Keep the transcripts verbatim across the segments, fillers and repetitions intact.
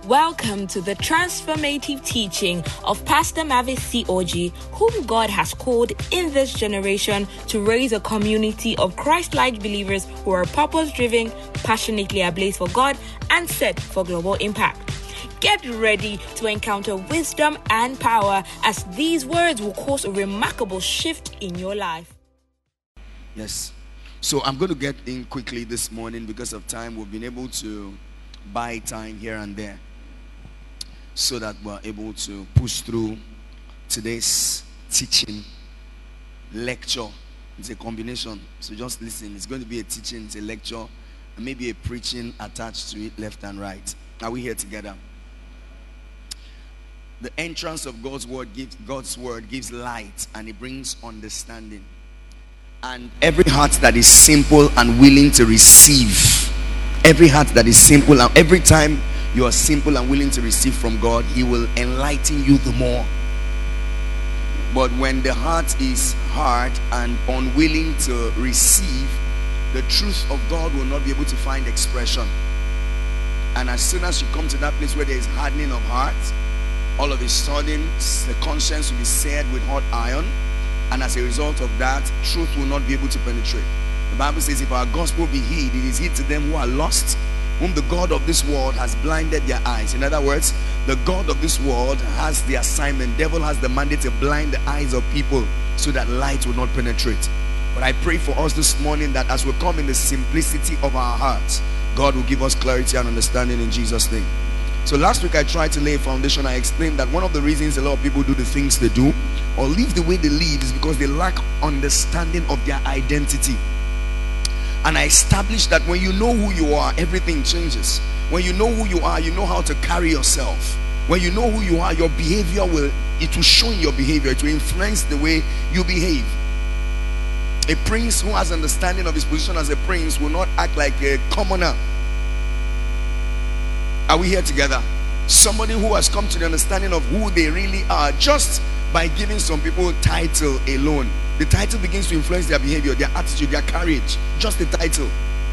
Welcome to the transformative teaching of Pastor Mavis C. Oji, whom God has called in this generation to raise a community of Christ-like believers who are purpose-driven, passionately ablaze for God, and set for global impact. Get ready to encounter wisdom and power as these words will cause a remarkable shift in your life. Yes. So I'm going to get in quickly this morning because of time. We've been able to buy time here and there so that we're able to push through today's teaching lecture. It's a combination, so just listen. It's going to be a teaching, it's a lecture, and maybe a preaching attached to it, left and right. Are we here together? The entrance of God's word gives God's word gives light, and it brings understanding. And every heart that is simple and willing to receive, every heart that is simple, and every time you are simple and willing to receive from God, He will enlighten you the more. But when the heart is hard and unwilling to receive, the truth of God will not be able to find expression. And as soon as you come to that place where there is hardening of heart, all of a sudden the conscience will be seared with hot iron, and as a result of that, truth will not be able to penetrate. The Bible says, if our gospel be hid, it is hid to them who are lost, whom the God of this world has blinded their eyes. In other words, the God of this world has the assignment, devil has the mandate to blind the eyes of people so that light will not penetrate. But I pray for us this morning that as we come in the simplicity of our hearts, God will give us clarity and understanding in Jesus' name. So last week I tried to lay a foundation. I explained that one of the reasons a lot of people do the things they do or live the way they live is because they lack understanding of their identity. And I established that when you know who you are, everything changes. When you know who you are, you know how to carry yourself. When you know who you are, your behavior will, it will show in your behavior. It will influence the way you behave. A prince who has understanding of his position as a prince will not act like a commoner. Are we here together? Somebody who has come to the understanding of who they really are just by giving some people title alone. The title begins to influence their behavior, their attitude, their courage. Just the title.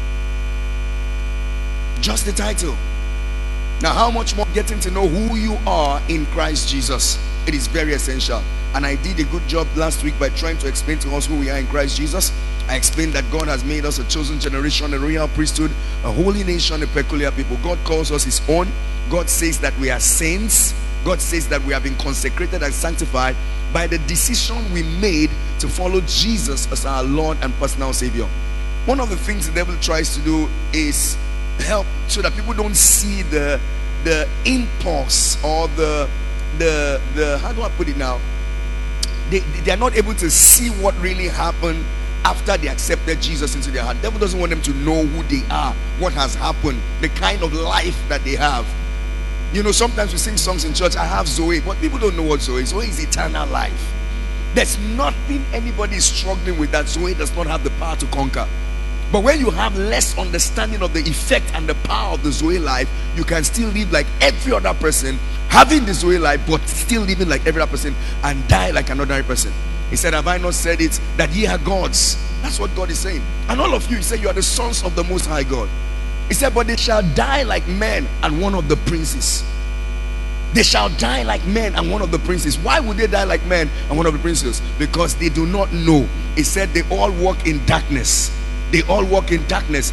Just the title. Now, how much more getting to know who you are in Christ Jesus? It is very essential. And I did a good job last week by trying to explain to us who we are in Christ Jesus. I explained that God has made us a chosen generation, a royal priesthood, a holy nation, a peculiar people. God calls us His own. God says that we are saints. God says that we have been consecrated and sanctified by the decision we made to follow Jesus as our Lord and personal Savior. One of the things the devil tries to do is help so that people don't see the the impulse or the the the how do I put it now? They they are not able to see what really happened after they accepted Jesus into their heart. The devil doesn't want them to know who they are, what has happened, the kind of life that they have. You know, sometimes we sing songs in church, I have Zoe, but people don't know what Zoe is. Zoe is eternal life. There's nothing anybody is struggling with that Zoe does not have the power to conquer. But when you have less understanding of the effect and the power of the Zoe life, you can still live like every other person, having the Zoe life, but still living like every other person and die like an ordinary person. He said, have I not said it, that ye are gods? That's what God is saying. And all of you, he said, you are the sons of the Most High God. He said, but they shall die like men and one of the princes. They shall die like men and one of the princes. Why would they die like men and one of the princes? Because they do not know. He said they all walk in darkness. They all walk in darkness.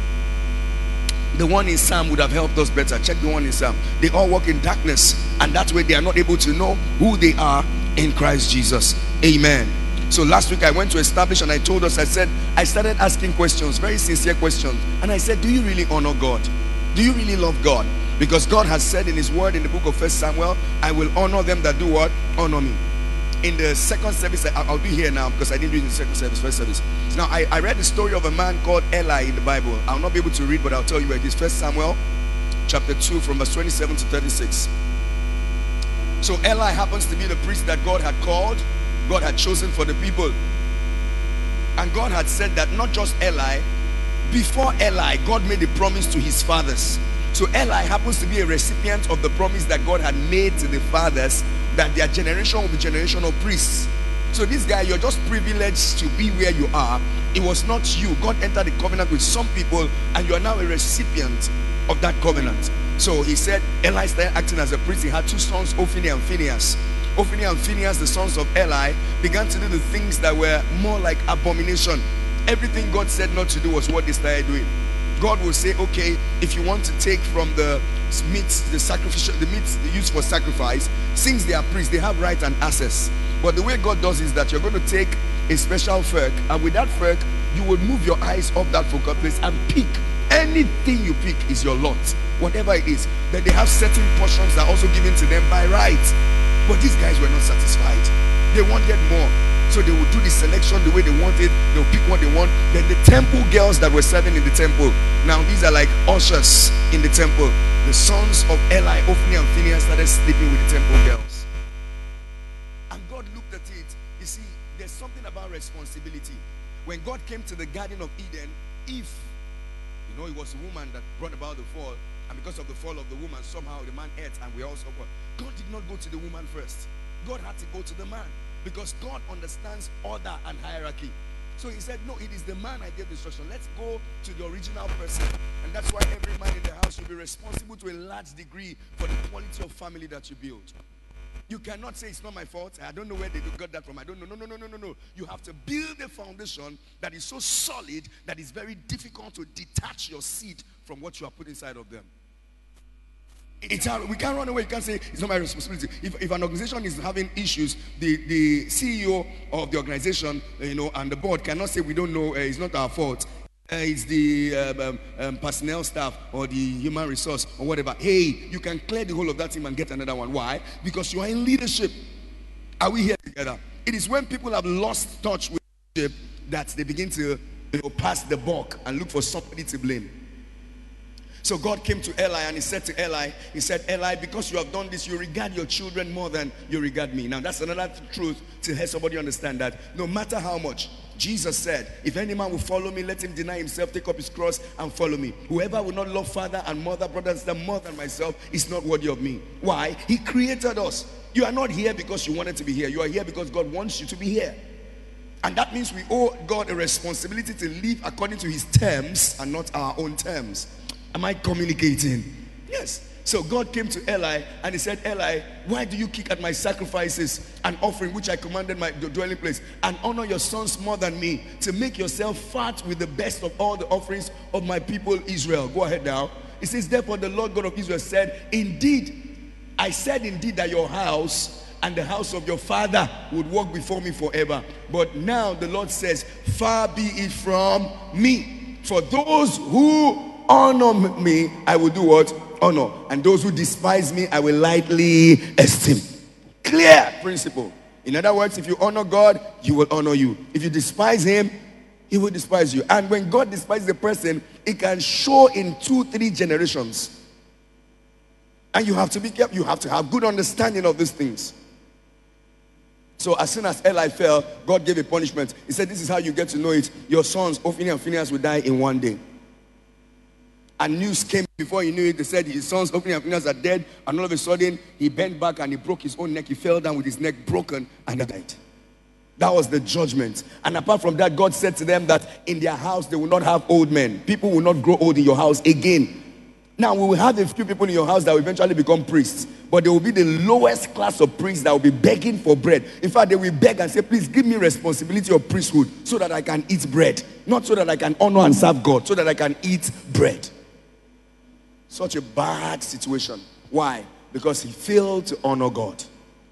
The one in Psalm would have helped us better. Check the one in Psalm. They all walk in darkness, and that way they are not able to know who they are in Christ Jesus. Amen. So last week I went to establish, and I told us, I said, I started asking questions, very sincere questions. And I said, do you really honor God? Do you really love God? Because God has said in His word in the book of First Samuel, I will honor them that do what? Honor me. In the second service, I'll be here now because I didn't do it in the second service, first service. Now, I, I read the story of a man called Eli in the Bible. I'll not be able to read, but I'll tell you where it is. First Samuel chapter two from verse twenty-seven to thirty-six. So Eli happens to be the priest that God had called, God had chosen for the people. And God had said that not just Eli, before Eli, God made a promise to his fathers. So Eli happens to be a recipient of the promise that God had made to the fathers, that their generation will be generation of priests. So this guy, you're just privileged to be where you are. It was not you. God entered the covenant with some people, and you are now a recipient of that covenant. So he said Eli started acting as a priest. He had two sons, Ophni and Phinehas. Ophni and Phinehas, the sons of Eli, began to do the things that were more like abomination. Everything God said not to do was what they started doing. God will say, okay, if you want to take from the meat, the sacrificial, the meat used for sacrifice, since they are priests, they have right and access. But the way God does is that you're going to take a special fork, and with that fork, you will move your eyes off that focal place and pick. Anything you pick is your lot, whatever it is. Then they have certain portions that are also given to them by right. But these guys were not satisfied. They wanted more. So they would do the selection the way they wanted. They'll pick what they want. Then the temple girls that were serving in the temple. Now these are like ushers in the temple. The sons of Eli, Ophni and Phinehas started sleeping with the temple girls. And God looked at it. You see, there's something about responsibility. When God came to the Garden of Eden, Eve, you know, it was a woman that brought about the fall. And because of the fall of the woman, somehow the man ate and we also fall. God did not go to the woman first. God had to go to the man. Because God understands order and hierarchy. So he said, no, it is the man I gave the instruction. Let's go to the original person. And that's why every man in the house will be responsible to a large degree for the quality of family that you build. You cannot say it's not my fault. I don't know where they got that from. I don't know. No, no, no, no, no, no. You have to build a foundation that is so solid that it's very difficult to detach your seed from what you have put inside of them. It's our, we can't run away. You can't say it's not my responsibility. If, if an organization is having issues, the, the C E O of the organization, you know, and the board cannot say we don't know. Uh, it's not our fault. Uh, it's the um, um, um, personnel staff or the human resource or whatever. Hey, you can clear the whole of that team and get another one. Why? Because you are in leadership. Are we here together? It is when people have lost touch with leadership that they begin to, you know, pass the buck and look for somebody to blame. So God came to Eli and he said to Eli, he said, Eli, because you have done this, you regard your children more than you regard me. Now that's another truth to help somebody understand that no matter how much, Jesus said, if any man will follow me, let him deny himself, take up his cross and follow me. Whoever will not love father and mother, brother and sister more than myself is not worthy of me. Why? He created us. You are not here because you wanted to be here. You are here because God wants you to be here. And that means we owe God a responsibility to live according to his terms and not our own terms. Am I communicating? Yes. So God came to Eli and he said, Eli, why do you kick at my sacrifices and offering which I commanded my dwelling place, and honor your sons more than me, to make yourself fat with the best of all the offerings of my people Israel? Go ahead now. It says, therefore the Lord God of Israel said, indeed, I said indeed that your house and the house of your father would walk before me forever. But now the Lord says, far be it from me. For those who honor me, I will do what? Honor. And those who despise me, I will lightly esteem. Clear principle. In other words, if you honor God, he will honor you. If you despise him, he will despise you. And when God despises a person, it can show in two, three generations. And you have to be careful. You have to have good understanding of these things. So as soon as Eli fell, God gave a punishment. He said, this is how you get to know it. Your sons, Ophni and Phinehas, will die in one day. And news came before he knew it. They said his sons, Ophni and Phinehas, are dead. And all of a sudden, he bent back and he broke his own neck. He fell down with his neck broken and he died. That was the judgment. And apart from that, God said to them that in their house, they will not have old men. People will not grow old in your house again. Now, we will have a few people in your house that will eventually become priests. But they will be the lowest class of priests that will be begging for bread. In fact, they will beg and say, please give me responsibility of priesthood so that I can eat bread. Not so that I can honor and serve God, so that I can eat bread. Such a bad situation. Why? Because he failed to honor God.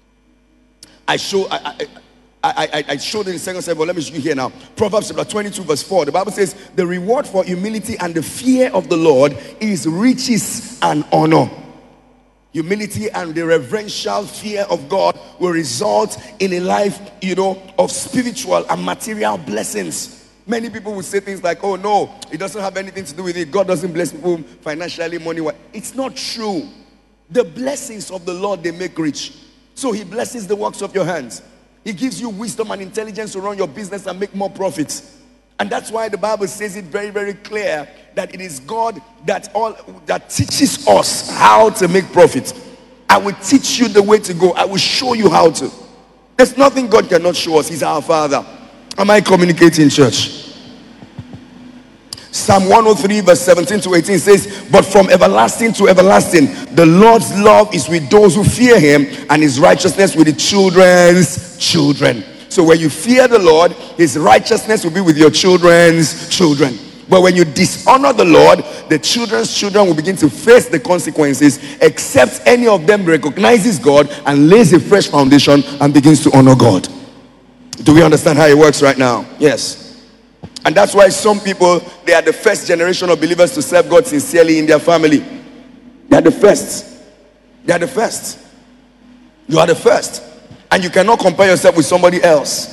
I show I I, I, I, I showed it in Second Samuel. Let me show you here now. Proverbs chapter twenty-two verse four. The Bible says, the reward for humility and the fear of the Lord is riches and honor. Humility and the reverential fear of God will result in a life, you know, of spiritual and material blessings. Many people will say things like, oh no, it doesn't have anything to do with it. God doesn't bless people financially, money-wise. It's not true. The blessings of the Lord, they make rich. So he blesses the works of your hands. He gives you wisdom and intelligence to run your business and make more profits. And that's why the Bible says it very, very clear that it is God that all that teaches us how to make profit. I will teach you the way to go. I will show you how to. There's nothing God cannot show us. He's our Father. Am I communicating, church? Psalm one oh three verse seventeen to eighteen says, but from everlasting to everlasting, the Lord's love is with those who fear him, and his righteousness with the children's children. So when you fear the Lord, his righteousness will be with your children's children. But when you dishonor the Lord, the children's children will begin to face the consequences, except any of them recognizes God and lays a fresh foundation and begins to honor God. Do we understand how it works right now? Yes. And that's why some people, they are the first generation of believers to serve God sincerely in their family. They are the first. They are the first. You are the first. And you cannot compare yourself with somebody else.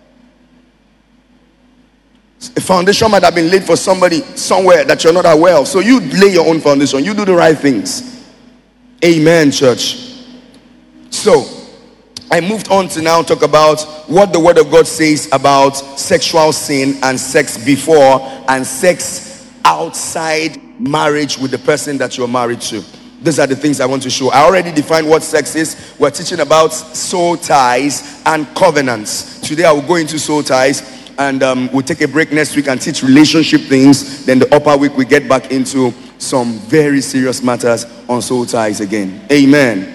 A foundation might have been laid for somebody somewhere that you're not aware of. So you lay your own foundation. You do the right things. Amen, church. So I moved on to now talk about what the word of God says about sexual sin and sex before and sex outside marriage with the person that you're married to. These are the things I want to show. I already defined what sex is. We're teaching about soul ties and covenants. Today I will go into soul ties, and um, we'll take a break next week and teach relationship things. Then the upper week we get back into some very serious matters on soul ties again. Amen.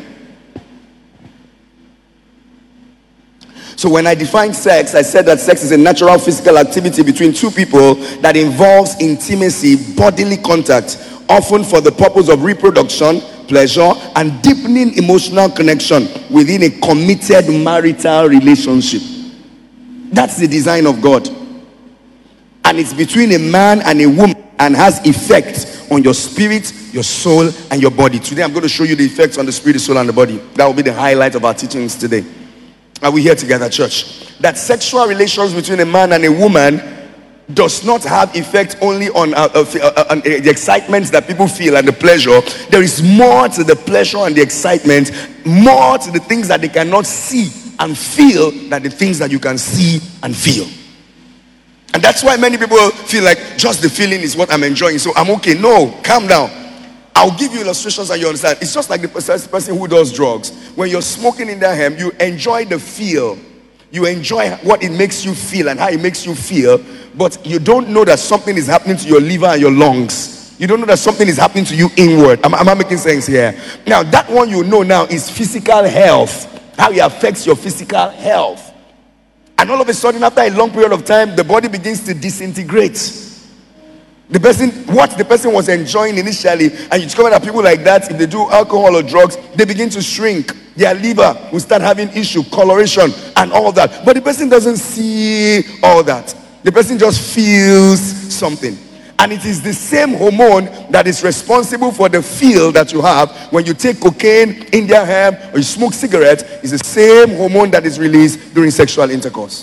So when I defined sex, I said that sex is a natural physical activity between two people that involves intimacy, bodily contact, often for the purpose of reproduction, pleasure, and deepening emotional connection within a committed marital relationship. That's the design of God. And it's between a man and a woman and has effects on your spirit, your soul, and your body. Today I'm going to show you the effects on the spirit, the soul, and the body. That will be the highlight of our teachings today. Are we here together, church? That sexual relations between a man and a woman does not have effect only on, uh, uh, uh, on the excitement that people feel and the pleasure. There is more to the pleasure and the excitement, more to the things that they cannot see and feel than the things that you can see and feel. And that's why many people feel like just the feeling is what I'm enjoying, so I'm okay. No, calm down. I'll give you illustrations and you understand. It's just like the person who does drugs. When you're smoking in their hemp, you enjoy the feel. You enjoy what it makes you feel and how it makes you feel. But you don't know that something is happening to your liver and your lungs. You don't know that something is happening to you inward. Am, am I making sense here? Now, that one you know now is physical health. How it affects your physical health. And all of a sudden, after a long period of time, the body begins to disintegrate. The person, what the person was enjoying initially, and you discover that people like that, if they do alcohol or drugs, they begin to shrink. Their liver will start having issue, coloration, and all that. But the person doesn't see all that. The person just feels something. And it is the same hormone that is responsible for the feel that you have when you take cocaine, Indian hemp, or you smoke cigarette. It's the same hormone that is released during sexual intercourse.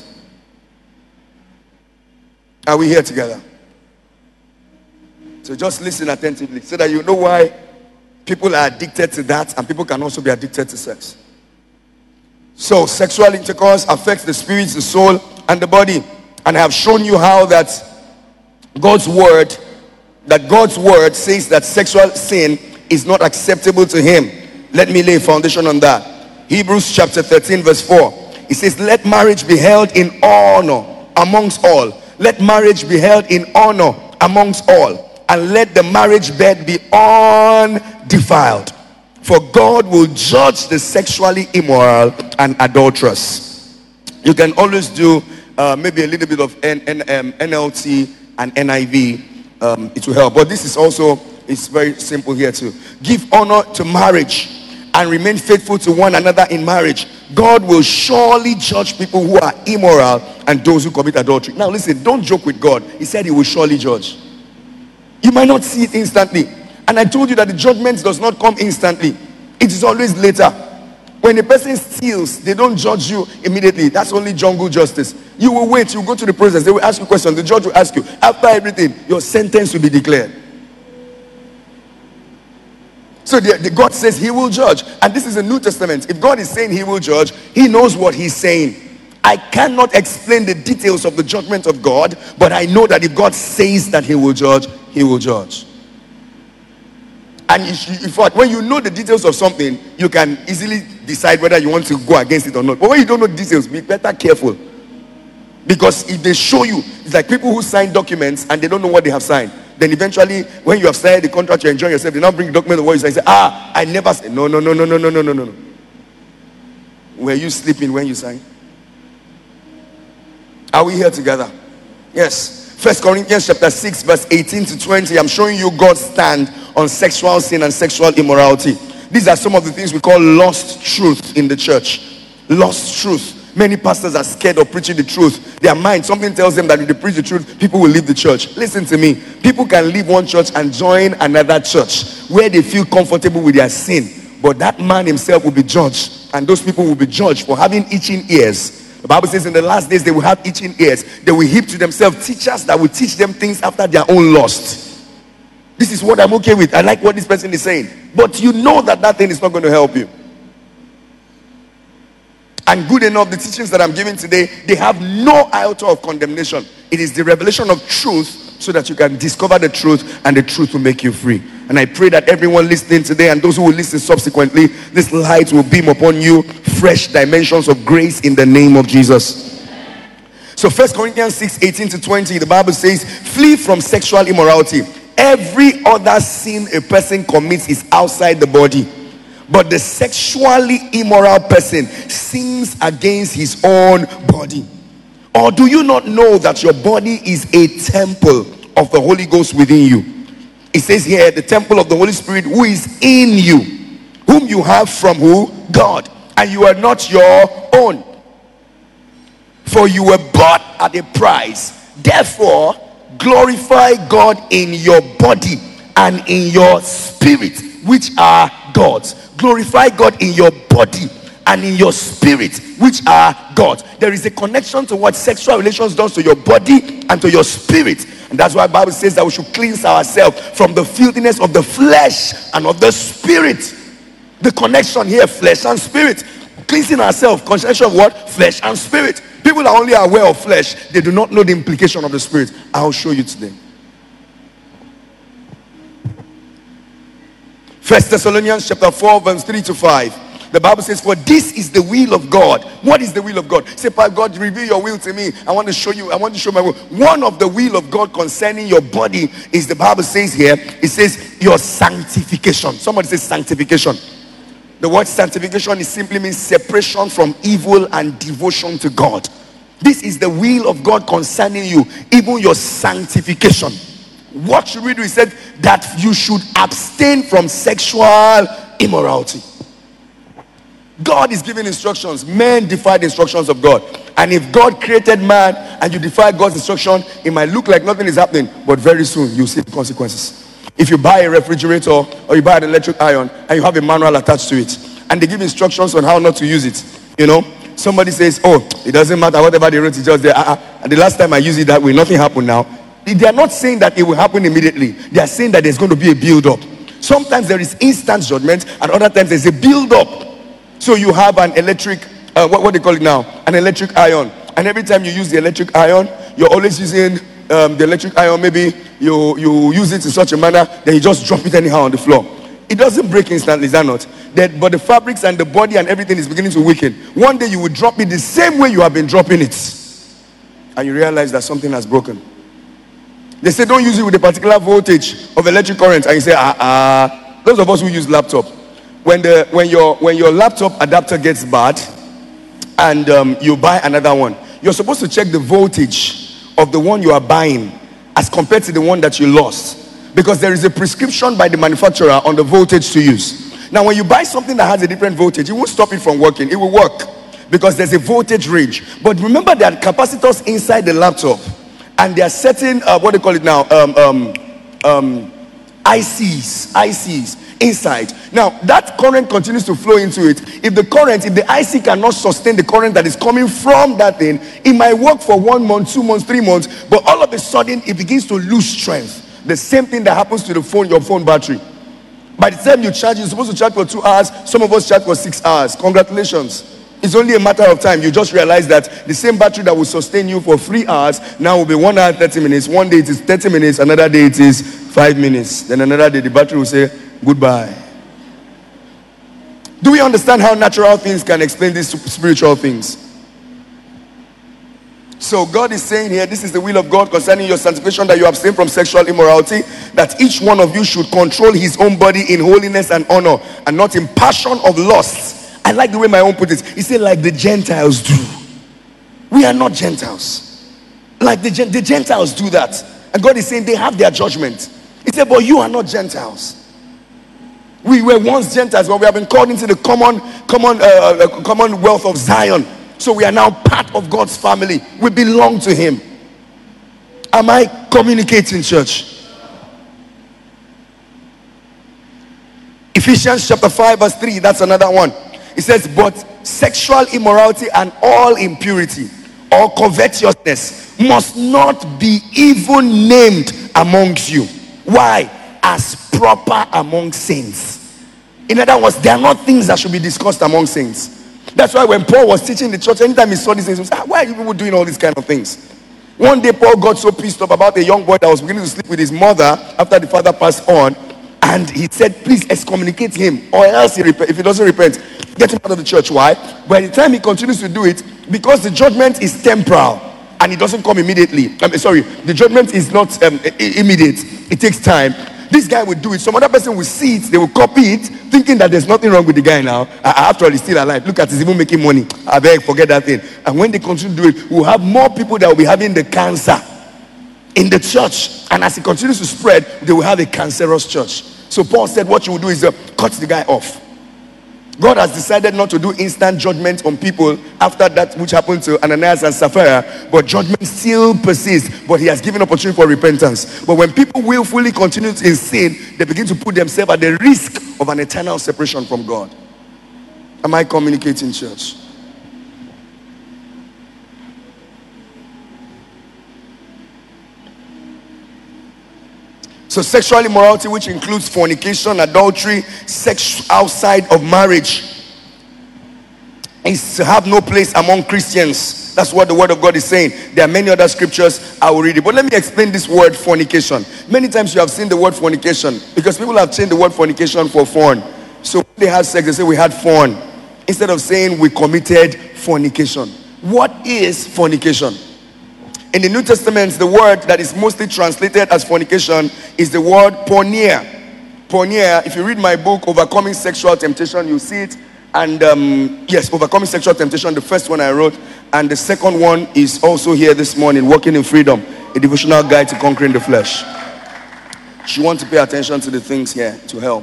Are we here together? So just listen attentively so that you know why people are addicted to that, and people can also be addicted to sex. So sexual intercourse affects the spirit, the soul, and the body. And I have shown you how that God's word, that God's word says that sexual sin is not acceptable to him. Let me lay a foundation on that. Hebrews chapter thirteen verse four. It says, let marriage be held in honor amongst all. Let marriage be held in honor amongst all. And let the marriage bed be undefiled. For God will judge the sexually immoral and adulterous. You can always do uh, maybe a little bit of N- N- um, N L T and N I V. Um, it will help. But this is also, it's very simple here too. Give honor to marriage and remain faithful to one another in marriage. God will surely judge people who are immoral and those who commit adultery. Now listen, don't joke with God. He said he will surely judge. You might not see it instantly. And I told you that the judgment does not come instantly. It is always later. When a person steals, they don't judge you immediately. That's only jungle justice. You will wait. You go to the process. They will ask you questions. The judge will ask you. After everything, your sentence will be declared. So the, the God says he will judge. And this is the New Testament. If God is saying he will judge, he knows what he's saying. I cannot explain the details of the judgment of God, but I know that if God says that he will judge, he will judge. And in fact, when you know the details of something, you can easily decide whether you want to go against it or not. But when you don't know details, be better careful. Because if they show you, it's like people who sign documents and they don't know what they have signed. Then eventually, when you have signed the contract, you're enjoying yourself, they now bring the document of what you sign and say, ah, I never said. No, no, no, no, no, no, no, no, no. Were you sleeping when you signed? Are we here together? Yes. First Corinthians chapter six, verse eighteen to twenty. I'm showing you God's stand on sexual sin and sexual immorality. These are some of the things we call lost truth in the church. Lost truth. Many pastors are scared of preaching the truth. Their mind, something tells them that if they preach the truth, people will leave the church. Listen to me. People can leave one church and join another church where they feel comfortable with their sin. But that man himself will be judged. And those people will be judged for having itching ears. The Bible says in the last days they will have itching ears. They will heap to themselves teachers that will teach them things after their own lust. This is what I'm okay with. I like what this person is saying. But you know that that thing is not going to help you. And good enough, the teachings that I'm giving today, they have no iota of condemnation. It is the revelation of truth so that you can discover the truth and the truth will make you free. And I pray that everyone listening today and those who will listen subsequently, this light will beam upon you fresh dimensions of grace in the name of Jesus. So First Corinthians six, eighteen to twenty, the Bible says, flee from sexual immorality. Every other sin a person commits is outside the body. But the sexually immoral person sins against his own body. Or do you not know that your body is a temple of the Holy Ghost within you? It says here, the temple of the Holy Spirit who is in you, whom you have from who? God. And you are not your own. For you were bought at a price. Therefore, glorify God in your body and in your spirit, which are God's. Glorify God in your body and in your spirit, which are God. There is a connection to what sexual relations does to your body and to your spirit. And that's why the Bible says that we should cleanse ourselves from the filthiness of the flesh and of the spirit. The connection here, flesh and spirit. Cleansing ourselves, connection of what? Flesh and spirit. People are only aware of flesh. They do not know the implication of the spirit. I'll show you today. First Thessalonians chapter four, verse three to five. The Bible says, for this is the will of God. What is the will of God? Say, God, reveal your will to me. I want to show you. I want to show my will. One of the will of God concerning your body is, the Bible says here, it says your sanctification. Somebody says sanctification. The word sanctification is simply means separation from evil and devotion to God. This is the will of God concerning you, even your sanctification. What should we do? He said that you should abstain from sexual immorality. God is giving instructions. Men defy the instructions of God. And if God created man and you defy God's instruction, it might look like nothing is happening, but very soon you'll see the consequences. If you buy a refrigerator or you buy an electric iron and you have a manual attached to it, and they give instructions on how not to use it, you know, somebody says, oh, it doesn't matter, whatever they wrote, it's just there. Uh-uh. And the last time I used it that way, nothing happened now. They are not saying that it will happen immediately. They are saying that there's going to be a build-up. Sometimes there is instant judgment, and other times there's a build-up. So you have an electric, uh, what, what do they call it now? An electric iron. And every time you use the electric iron, you're always using um, the electric iron. Maybe you, you use it in such a manner, then you just drop it anyhow on the floor. It doesn't break instantly, is that not? That, but the fabrics and the body and everything is beginning to weaken. One day you will drop it the same way you have been dropping it. And you realize that something has broken. They say don't use it with a particular voltage of electric current, and you say ah ah. Those of us who use laptop, when the when your when your laptop adapter gets bad, and um, you buy another one, you're supposed to check the voltage of the one you are buying as compared to the one that you lost, because there is a prescription by the manufacturer on the voltage to use. Now, when you buy something that has a different voltage, it won't stop it from working. It will work because there's a voltage range. But remember, there are capacitors inside the laptop. And they are setting, uh, what do they call it now? Um, um, um, I Cs, I Cs inside. Now, that current continues to flow into it. If the current, if the I C cannot sustain the current that is coming from that thing, it might work for one month, two months, three months, but all of a sudden, it begins to lose strength. The same thing that happens to the phone, your phone battery. By the time you charge, you're supposed to charge for two hours. Some of us charge for six hours. Congratulations. It's only a matter of time. You just realize that the same battery that will sustain you for three hours now will be one hour thirty minutes. One day it is thirty minutes. Another day it is five minutes. Then another day the battery will say goodbye. Do we understand how natural things can explain these spiritual things? So God is saying here, this is the will of God concerning your sanctification, that you abstain from sexual immorality, that each one of you should control his own body in holiness and honor, and not in passion of lust. I like the way my own put it. He said, like the Gentiles do. We are not Gentiles. Like the, the Gentiles do that. And God is saying they have their judgment. He said, but you are not Gentiles. We were once Gentiles, but we have been called into the common, common, uh, commonwealth of Zion. So we are now part of God's family. We belong to him. Am I communicating, church? Ephesians chapter five verse three, that's another one. It says, but sexual immorality and all impurity or covetousness must not be even named amongst you. Why? As proper among saints. In other words, they are not things that should be discussed among saints. That's why when Paul was teaching the church, anytime he saw these things, he was like, why are you people doing all these kind of things? One day Paul got so pissed off about a young boy that was beginning to sleep with his mother after the father passed on, and he said, please excommunicate him, or else he rep- if he doesn't repent, get him out of the church. Why? By the time he continues to do it, because the judgment is temporal and it doesn't come immediately. I'm sorry, the judgment is not um, immediate. It takes time. This guy will do it. Some other person will see it. They will copy it, thinking that there's nothing wrong with the guy now. Uh, after all, he's still alive. Look at, he's even making money. I beg, forget that thing. And when they continue to do it, we'll have more people that will be having the cancer in the church. And as it continues to spread, they will have a cancerous church. So Paul said, what you will do is uh, cut the guy off. God has decided not to do instant judgment on people after that which happened to Ananias and Sapphira, but judgment still persists, but he has given opportunity for repentance. But when people willfully continue in sin, they begin to put themselves at the risk of an eternal separation from God. Am I communicating, church? So sexual immorality, which includes fornication, adultery, sex outside of marriage, is to have no place among Christians. That's what the word of God is saying. There are many other scriptures, I will read it. But let me explain this word fornication. Many times you have seen the word fornication, because people have changed the word fornication for fun. So when they have sex, they say we had fun, instead of saying we committed fornication. What is fornication? In the New Testament, the word that is mostly translated as fornication is the word porneia. Porneia, if you read my book, Overcoming Sexual Temptation, you see it. And um, yes, Overcoming Sexual Temptation, the first one I wrote. And the second one is also here this morning, Walking in Freedom, a devotional guide to conquering the flesh. You want to pay attention to the things here to help.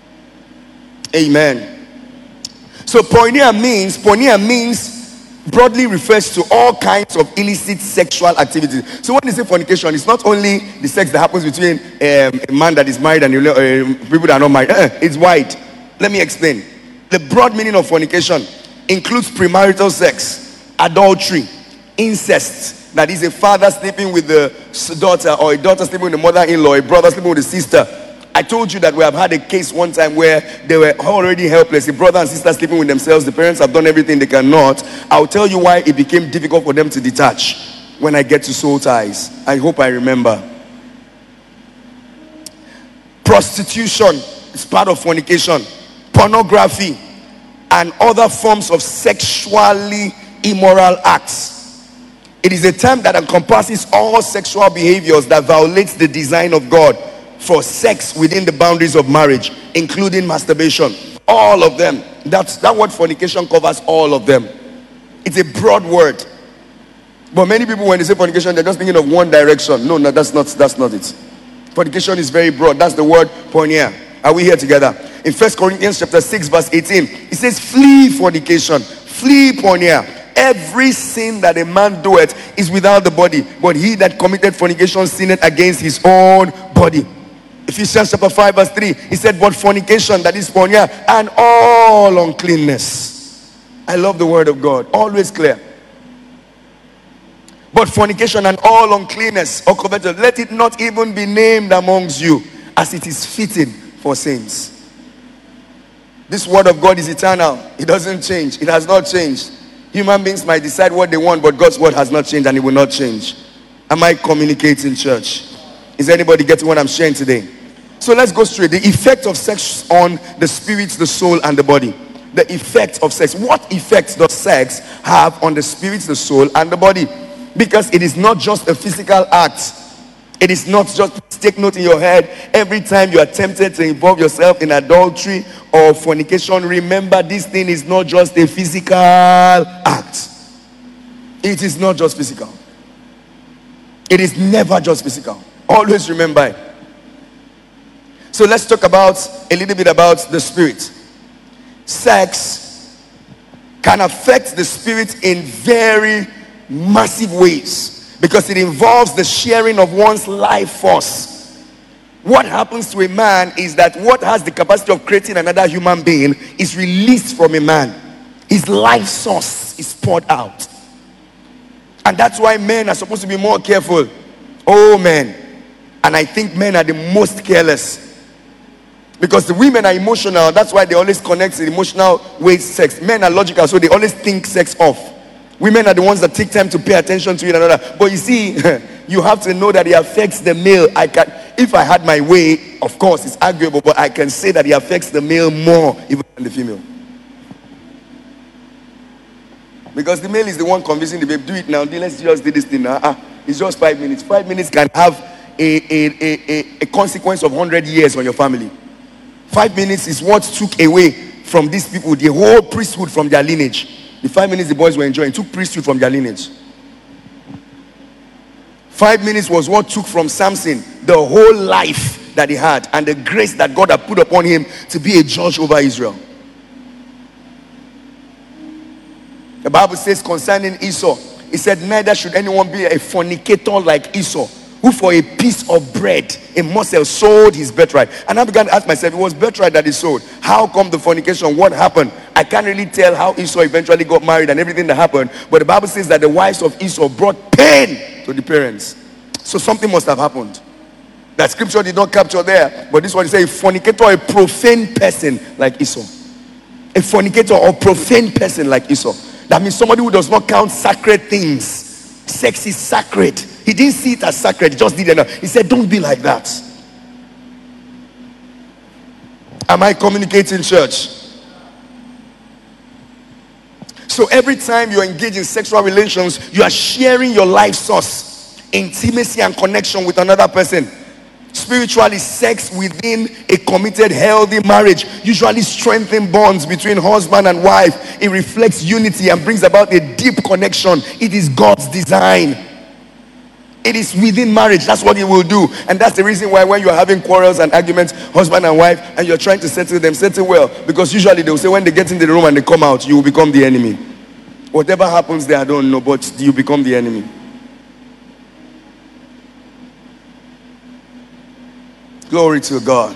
Amen. So porneia means, porneia means, broadly refers to all kinds of illicit sexual activities. So when they say fornication, it's not only the sex that happens between um, a man that is married and uh, people that are not married. Uh, it's wide. Let me explain. The broad meaning of fornication includes premarital sex, adultery, incest. That is a father sleeping with the daughter, or a daughter sleeping with the mother-in-law, a brother sleeping with the sister. I told you that we have had a case one time where they were already helpless. A brother and sister sleeping with themselves. The parents have done everything they cannot. I'll tell you why it became difficult for them to detach when I get to soul ties. I hope I remember. Prostitution is part of fornication. Pornography and other forms of sexually immoral acts. It is a term that encompasses all sexual behaviors that violates the design of God for sex within the boundaries of marriage, including masturbation. All of them. That's, that word fornication covers all of them. It's a broad word. But many people, when they say fornication, they're just thinking of one direction. No, no, that's not, that's not it. Fornication is very broad. That's the word porneia. Are we here together? In First Corinthians chapter six verse eighteen, it says, flee fornication, flee porneia. Every sin that a man doeth is without the body, but he that committed fornication sinned against his own body. Ephesians chapter five verse three, he said, but fornication, that is porneia, and all uncleanness. I love the word of God, always clear. But fornication and all uncleanness or covetous, let it not even be named amongst you, as it is fitting for saints. This word of God is eternal. It doesn't change. It has not changed. Human beings might decide what they want, but God's word has not changed, and it will not change. Am I communicating, church? Is anybody getting what I'm sharing today? So let's go straight. The effect of sex on the spirit, the soul, and the body. The effect of sex. What effect does sex have on the spirit, the soul, and the body? Because it is not just a physical act. It is not just, take note in your head, every time you are tempted to involve yourself in adultery or fornication, remember this thing is not just a physical act. It is not just physical. It is never just physical. Always remember it. So let's talk about a little bit about the spirit. Sex can affect the spirit in very massive ways because it involves the sharing of one's life force. What happens to a man is that what has the capacity of creating another human being is released from a man. His life source is poured out. And that's why men are supposed to be more careful. Oh, men. And I think men are the most careless. Because the women are emotional. That's why they always connect the emotional with sex. Men are logical, so they always think sex off. Women are the ones that take time to pay attention to another. But you see, you have to know that it affects the male. I can, if I had my way, of course, it's arguable, but I can say that it affects the male more even than the female. Because the male is the one convincing the babe, do it now, let's just do this thing now. Ah, it's just five minutes. Five minutes can have a, a, a, a, a consequence of one hundred years on your family. Five minutes is what took away from these people the whole priesthood from their lineage. The five minutes the boys were enjoying took priesthood from their lineage. Five minutes was what took from Samson the whole life that he had and the grace that God had put upon him to be a judge over Israel. The Bible says concerning Esau, it said, neither should anyone be a fornicator like Esau, who for a piece of bread, a morsel, sold his birthright. And I began to ask myself, it was birthright that he sold. How come the fornication? What happened? I can't really tell how Esau eventually got married and everything that happened. But the Bible says that the wives of Esau brought pain to the parents. So something must have happened. That scripture did not capture there. But this one is saying, a fornicator, a profane person like Esau. A fornicator or profane person like Esau. That means somebody who does not count sacred things. Sex is sacred. He didn't see it as sacred. He just did enough. He said, don't be like that. Am I communicating, church? So every time you engage in sexual relations, you are sharing your life source, intimacy and connection with another person. Spiritually, sex within a committed, healthy marriage usually strengthens bonds between husband and wife. It reflects unity and brings about a deep connection. It is God's design. It is within marriage. That's what he will do. And that's the reason why when you're having quarrels and arguments, husband and wife, and you're trying to settle them, settle well. Because usually they'll say when they get in the room and they come out, you will become the enemy. Whatever happens there, I don't know, but you become the enemy. Glory to God.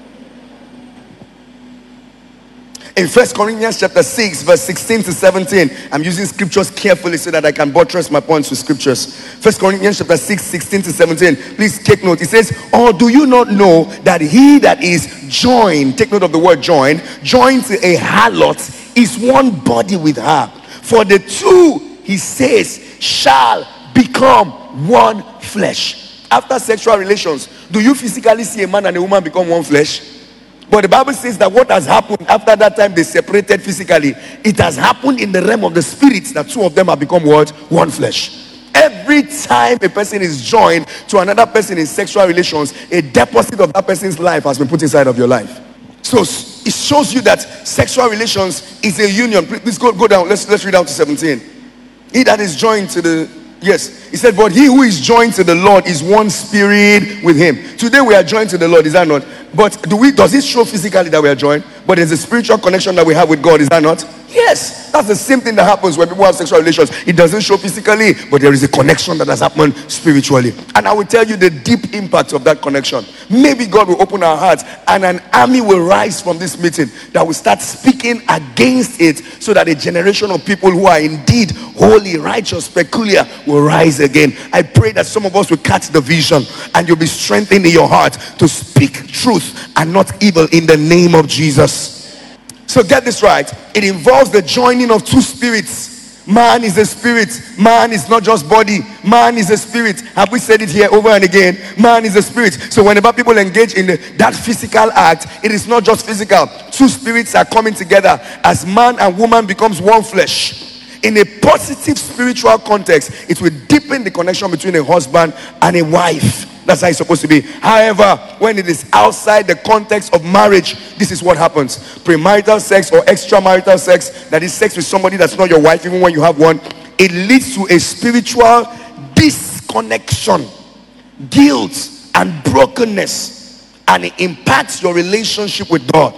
In First Corinthians chapter six, verse sixteen to seventeen, I'm using scriptures carefully so that I can buttress my points with scriptures. First Corinthians chapter six, sixteen to seventeen. Please take note. It says, or do you not know that he that is joined, take note of the word joined, joined to a harlot is one body with her. For the two, he says, shall become one flesh. After sexual relations, do you physically see a man and a woman become one flesh? But the Bible says that what has happened after that time they separated physically, it has happened in the realm of the spirits that two of them have become what? One flesh. Every time a person is joined to another person in sexual relations, a deposit of that person's life has been put inside of your life. So it shows you that sexual relations is a union. Please go, go down. Let's, let's read down to seventeen. He that is joined to the, yes, he said, but he who is joined to the Lord is one spirit with him. Today we are joined to the Lord, is that not? But do we, does it show physically that we are joined? But there's a spiritual connection that we have with God, is that not? Yes, that's the same thing that happens when people have sexual relations. It doesn't show physically, but there is a connection that has happened spiritually. And I will tell you the deep impact of that connection. Maybe God will open our hearts and an army will rise from this meeting that will start speaking against it, so that a generation of people who are indeed holy, righteous, peculiar will rise again. I pray that some of us will catch the vision and you'll be strengthened in your heart to speak truth and not evil in the name of Jesus. So get this right. It involves the joining of two spirits. Man is a spirit. Man is not just body. Man is a spirit. Have we said it here over and again? Man is a spirit. So whenever people engage in the, that physical act, it is not just physical. Two spirits are coming together as man and woman becomes one flesh. In a positive spiritual context, it will deepen the connection between a husband and a wife. That's how it's supposed to be. However, when it is outside the context of marriage, this is what happens. Premarital sex or extramarital sex, that is sex with somebody that's not your wife, even when you have one, it leads to a spiritual disconnection, guilt, and brokenness, and it impacts your relationship with God.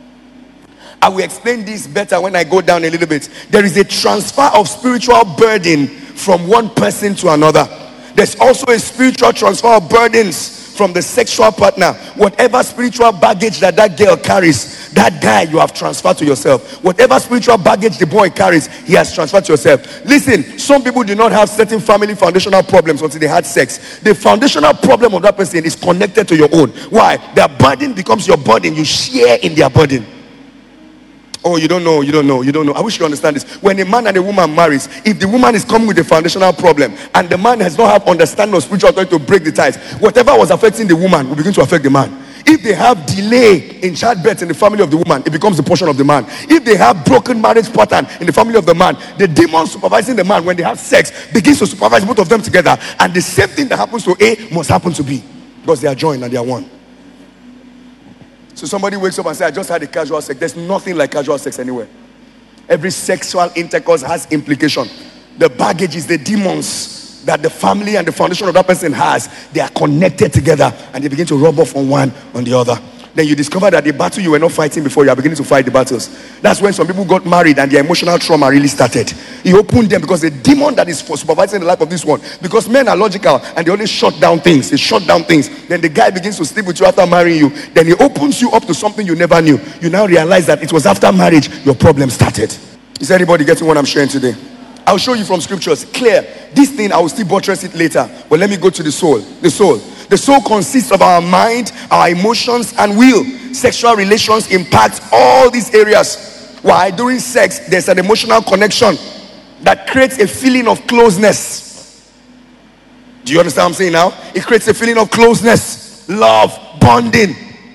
I will explain this better when I go down a little bit. There is a transfer of spiritual burden from one person to another. There's also a spiritual transfer of burdens from the sexual partner. Whatever spiritual baggage that that girl carries, that guy you have transferred to yourself. Whatever spiritual baggage the boy carries, he has transferred to yourself. Listen, some people do not have certain family foundational problems until they had sex. The foundational problem of that person is connected to your own. Why? Their burden becomes your burden. You share in their burden. Oh, you don't know, you don't know, you don't know. I wish you understand this. When a man and a woman marries, if the woman is coming with a foundational problem and the man has not have understanding of spiritual authority to break the ties, whatever was affecting the woman will begin to affect the man. If they have delay in childbirth in the family of the woman, it becomes the portion of the man. If they have broken marriage pattern in the family of the man, the demon supervising the man when they have sex begins to supervise both of them together, and the same thing that happens to A must happen to B, because they are joined and they are one. So somebody wakes up and says, I just had a casual sex. There's nothing like casual sex anywhere. Every sexual intercourse has implication. The baggage is the demons that the family and the foundation of that person has. They are connected together and they begin to rub off on one on the other. Then you discover that the battle you were not fighting before, you are beginning to fight the battles. That's when some people got married and their emotional trauma really started. He opened them because the demon that is for supervising the life of this one, because men are logical and they always shut down things. They shut down things. Then the guy begins to sleep with you after marrying you. Then he opens you up to something you never knew. You now realize that it was after marriage your problem started. Is anybody getting what I'm sharing today? I'll show you from scriptures. Clear. This thing, I will still buttress it later. But let me go to the soul. The soul. The soul consists of our mind, our emotions, and will. Sexual relations impact all these areas. Why? During sex, there's an emotional connection that creates a feeling of closeness. Do you understand what I'm saying now? It creates a feeling of closeness, love, bonding.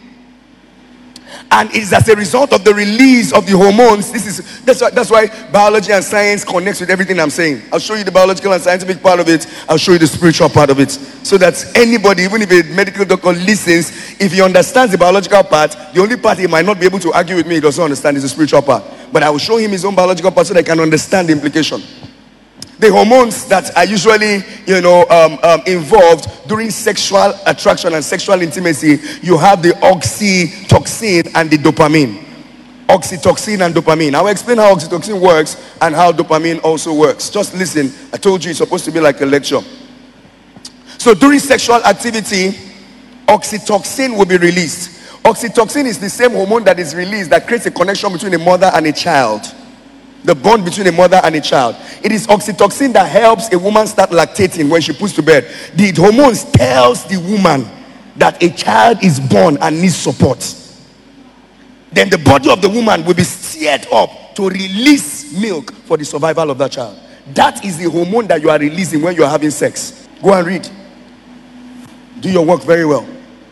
And it is as a result of the release of the hormones. This is that's why, that's why biology and science connects with everything I'm saying. I'll show you the biological and scientific part of it. I'll show you the spiritual part of it. So that anybody, even if a medical doctor listens, if he understands the biological part, the only part he might not be able to argue with me, he doesn't understand, is the spiritual part. But I will show him his own biological part so that he can understand the implication. The hormones that are usually, you know, um, um, involved during sexual attraction and sexual intimacy, you have the oxytocin and the dopamine. Oxytocin and dopamine. I will explain how oxytocin works and how dopamine also works. Just listen. I told you it's supposed to be like a lecture. So during sexual activity, oxytocin will be released. Oxytocin is the same hormone that is released that creates a connection between a mother and a child. The bond between a mother and a child. It is oxytocin that helps a woman start lactating when she puts to bed. The hormones tells the woman that a child is born and needs support. Then the body of the woman will be stirred up to release milk for the survival of that child. That is the hormone that you are releasing when you are having sex. Go and read. Do your work very well.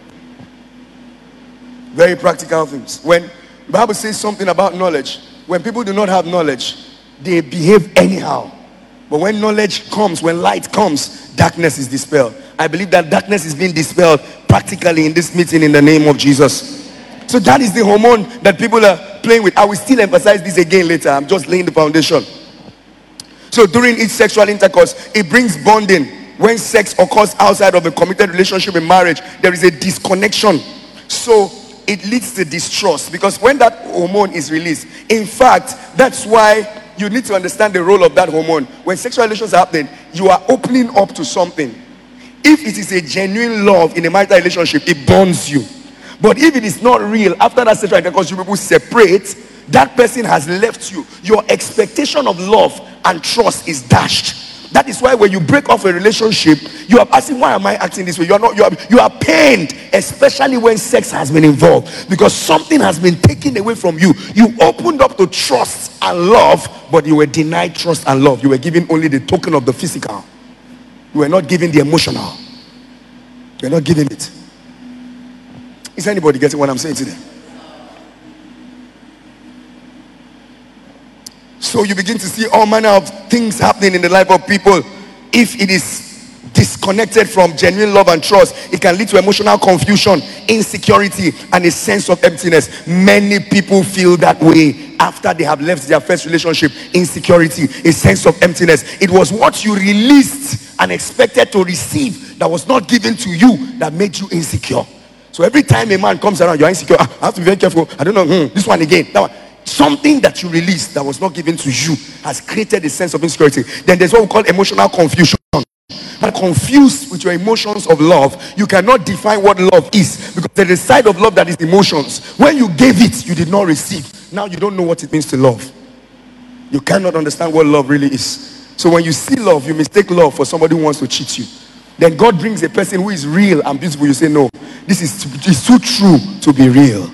Very practical things. When the Bible says something about knowledge, when people do not have knowledge, they behave anyhow. But when knowledge comes, when light comes, darkness is dispelled. I believe that darkness is being dispelled practically in this meeting in the name of Jesus. So that is the hormone that people are playing with. I will still emphasize this again later. I'm just laying the foundation. So during each sexual intercourse, it brings bonding. When sex occurs outside of a committed relationship in marriage, there is a disconnection. So it leads to distrust, because when that hormone is released, in fact, that's why you need to understand the role of that hormone. When sexual relations are happening, you are opening up to something. If it is a genuine love in a marital relationship, it bonds you. But if it is not real, after that sexual intercourse, you people separate, that person has left you. Your expectation of love and trust is dashed. That is why when you break off a relationship, you are asking, why am I acting this way? You are not, you are, you are pained, especially when sex has been involved, because something has been taken away from you. You opened up to trust and love, but you were denied trust and love. You were given only the token of the physical. You were not given the emotional. You were not given it. Is anybody getting what I'm saying today? So you begin to see all manner of things happening in the life of people. If it is disconnected from genuine love and trust, it can lead to emotional confusion, insecurity, and a sense of emptiness. Many people feel that way after they have left their first relationship. Insecurity, a sense of emptiness. It was what you released and expected to receive that was not given to you that made you insecure. So every time a man comes around, you're insecure. I have to be very careful. I don't know, hmm, this one again, that one. Something that you released that was not given to you has created a sense of insecurity. Then there's what we call emotional confusion. But confused with your emotions of love, you cannot define what love is, because there's a side of love that is emotions. When you gave it, you did not receive. Now you don't know what it means to love. You cannot understand what love really is. So when you see love, you mistake love for somebody who wants to cheat you. Then God brings a person who is real and beautiful. You say, no, this is too, is too true to be real.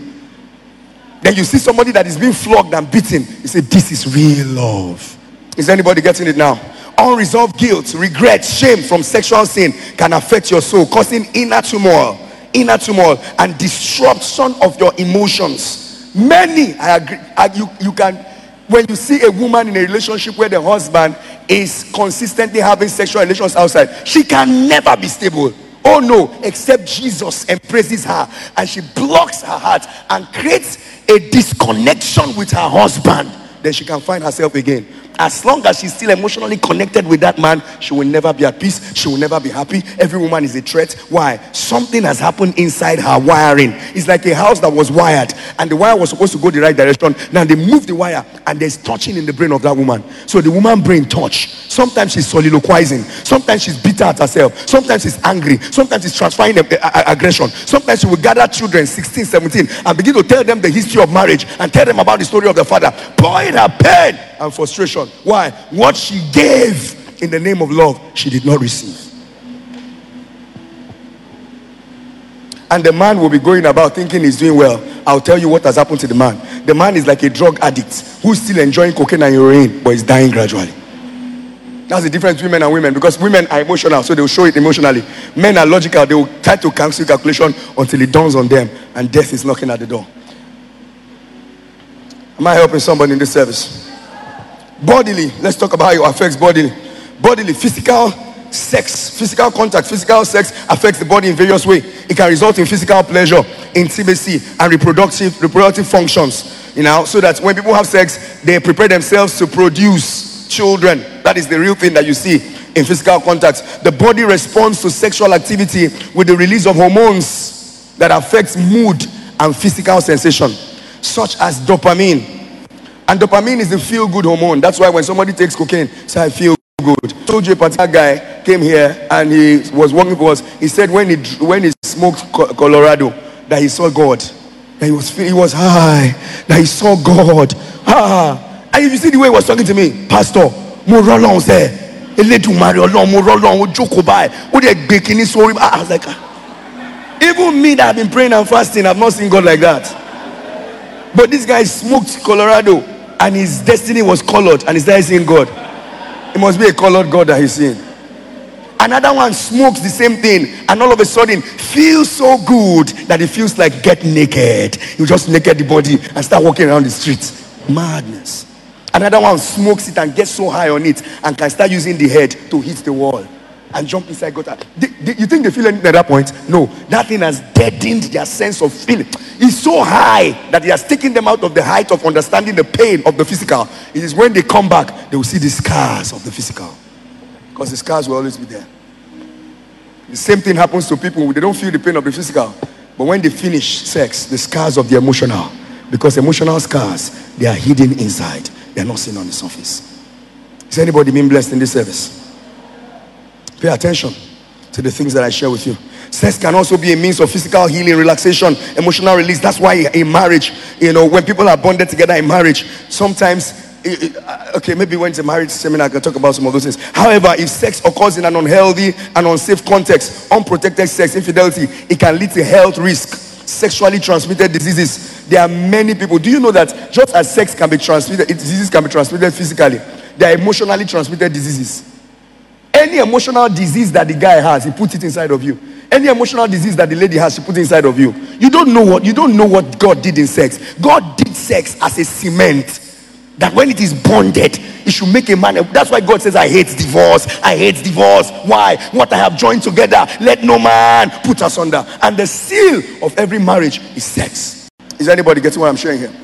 Then you see somebody that is being flogged and beaten. You say, this is real love. Is anybody getting it now? Unresolved guilt, regret, shame from sexual sin can affect your soul, causing inner turmoil, inner turmoil, and disruption of your emotions. Many, I agree, you, you can, when you see a woman in a relationship where the husband is consistently having sexual relations outside, she can never be stable. Oh no, except Jesus embraces her and she blocks her heart and creates a disconnection with her husband. Then she can find herself again. As long as she's still emotionally connected with that man, she will never be at peace. She will never be happy. Every woman is a threat. Why? Something has happened inside her wiring. It's like a house that was wired and the wire was supposed to go the right direction. Now they move the wire and there's touching in the brain of that woman. So the woman brain touch. Sometimes she's soliloquizing. Sometimes she's bitter at herself. Sometimes she's angry. Sometimes she's transferring aggression. Sometimes she will gather children, sixteen, seventeen, and begin to tell them the history of marriage and tell them about the story of the father, pouring her pain and frustration. Why? What she gave in the name of love, she did not receive. And the man will be going about thinking he's doing well. I'll tell you what has happened to the man. The man is like a drug addict who's still enjoying cocaine and heroin, but is dying gradually. That's the difference between men and women, because women are emotional, so they'll show it emotionally. Men are logical, they will try to cancel calculation until it dawns on them and death is knocking at the door. Am I helping somebody in this service? Bodily, let's talk about how it affects bodily. Bodily, physical sex, physical contact, physical sex affects the body in various ways. It can result in physical pleasure, intimacy, and reproductive reproductive functions. You know, so that when people have sex, they prepare themselves to produce children. That is the real thing that you see in physical contact. The body responds to sexual activity with the release of hormones that affects mood and physical sensation, such as dopamine. And dopamine is the feel-good hormone. That's why when somebody takes cocaine, say, I feel good. I told you a particular guy came here and he was working for us. He said when he when he smoked Colorado, that he saw God. That he was he was high. That he saw God. Ah. And if you see the way he was talking to me, Pastor, mo rolong say, Eledumare Olorun mo rolong o joko bai. O de gbe kini sori. I was like, even me that have been praying and fasting, I've not seen God like that. But this guy smoked Colorado and his destiny was colored and he started seeing God. It must be a colored God that he's seeing. Another one smokes the same thing and all of a sudden feels so good that it feels like get naked. You just naked the body and start walking around the streets. Madness. Another one smokes it and gets so high on it and can start using the head to hit the wall and jump inside gutter. You think they feel anything at that point? No. That thing has deadened their sense of feeling. It's so high that it has taken them out of the height of understanding the pain of the physical. It is when they come back, they will see the scars of the physical. Because the scars will always be there. The same thing happens to people. They don't feel the pain of the physical. But when they finish sex, the scars of the emotional. Because emotional scars, they are hidden inside. They are not seen on the surface. Is anybody being blessed in this service? Pay attention to the things that I share with you. Sex can also be a means of physical healing, relaxation, emotional release. That's why in marriage, you know, when people are bonded together in marriage, sometimes, okay, maybe when it's a marriage seminar, I can talk about some of those things. However, if sex occurs in an unhealthy and unsafe context, unprotected sex, infidelity, it can lead to health risks. Sexually transmitted diseases. There are many people. Do you know that just as sex can be transmitted, diseases can be transmitted physically, there are emotionally transmitted diseases. Any emotional disease that the guy has, he puts it inside of you. Any emotional disease that the lady has, she puts it inside of you. You don't know what you don't know what God did in sex. God did sex as a cement. That when it is bonded, it should make a man. That's why God says, I hate divorce. I hate divorce. Why? What I have joined together, let no man put asunder. And the seal of every marriage is sex. Is anybody getting what I'm sharing here?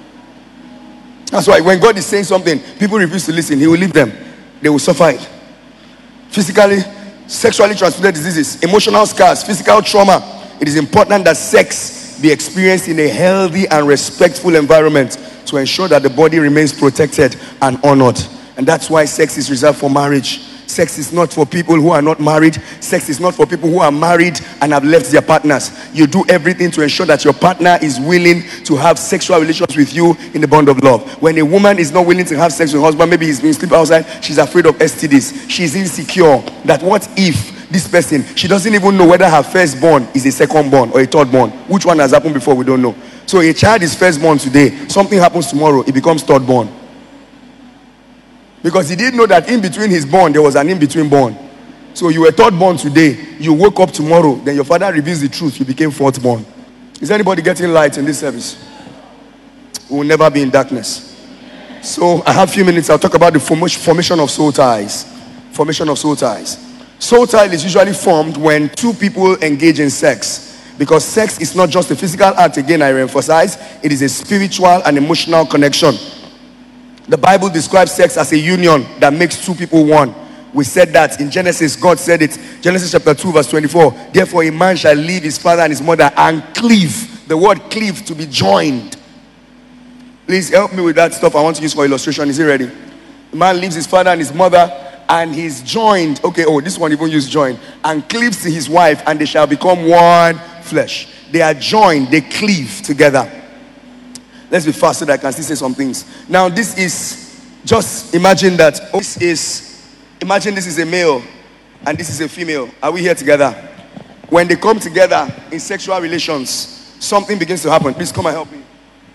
That's why when God is saying something, people refuse to listen. He will leave them. They will suffer it. Physically, sexually transmitted diseases, emotional scars, physical trauma. It is important that sex be experienced in a healthy and respectful environment to ensure that the body remains protected and honored. And that's why sex is reserved for marriage. Sex is not for people who are not married. Sex is not for people who are married and have left their partners. You do everything to ensure that your partner is willing to have sexual relations with you in the bond of love. When a woman is not willing to have sex with her husband, maybe he's been sleeping outside, she's afraid of S T Ds. She's insecure. That what if this person, she doesn't even know whether her firstborn is a secondborn or a thirdborn. Which one has happened before, we don't know. So a child is firstborn today. Something happens tomorrow, it becomes thirdborn. Because he didn't know that in between his born, there was an in-between born. So you were thirdborn today. You woke up tomorrow. Then your father reveals the truth. You became fourthborn. Is anybody getting light in this service? We will never be in darkness. So I have a few minutes. I'll talk about the formation of soul ties. Formation of soul ties. Soul tie is usually formed when two people engage in sex. Because sex is not just a physical act. Again, I emphasize, it is a spiritual and emotional connection. The Bible describes sex as a union that makes two people one. We said that in Genesis. God said it. Genesis chapter two verse twenty-four. Therefore a man shall leave his father and his mother and cleave. The word cleave, to be joined. Please help me with that stuff I want to use for illustration. Is he ready? The man leaves his father and his mother and he's joined. Okay, oh, this one even use joined. And cleaves to his wife, and they shall become one flesh. They are joined. They cleave together. Let's be fast so that I can still say some things. Now, this is, just imagine that, oh, this is, imagine this is a male and this is a female. Are we here together? When they come together in sexual relations, something begins to happen. Please come and help me.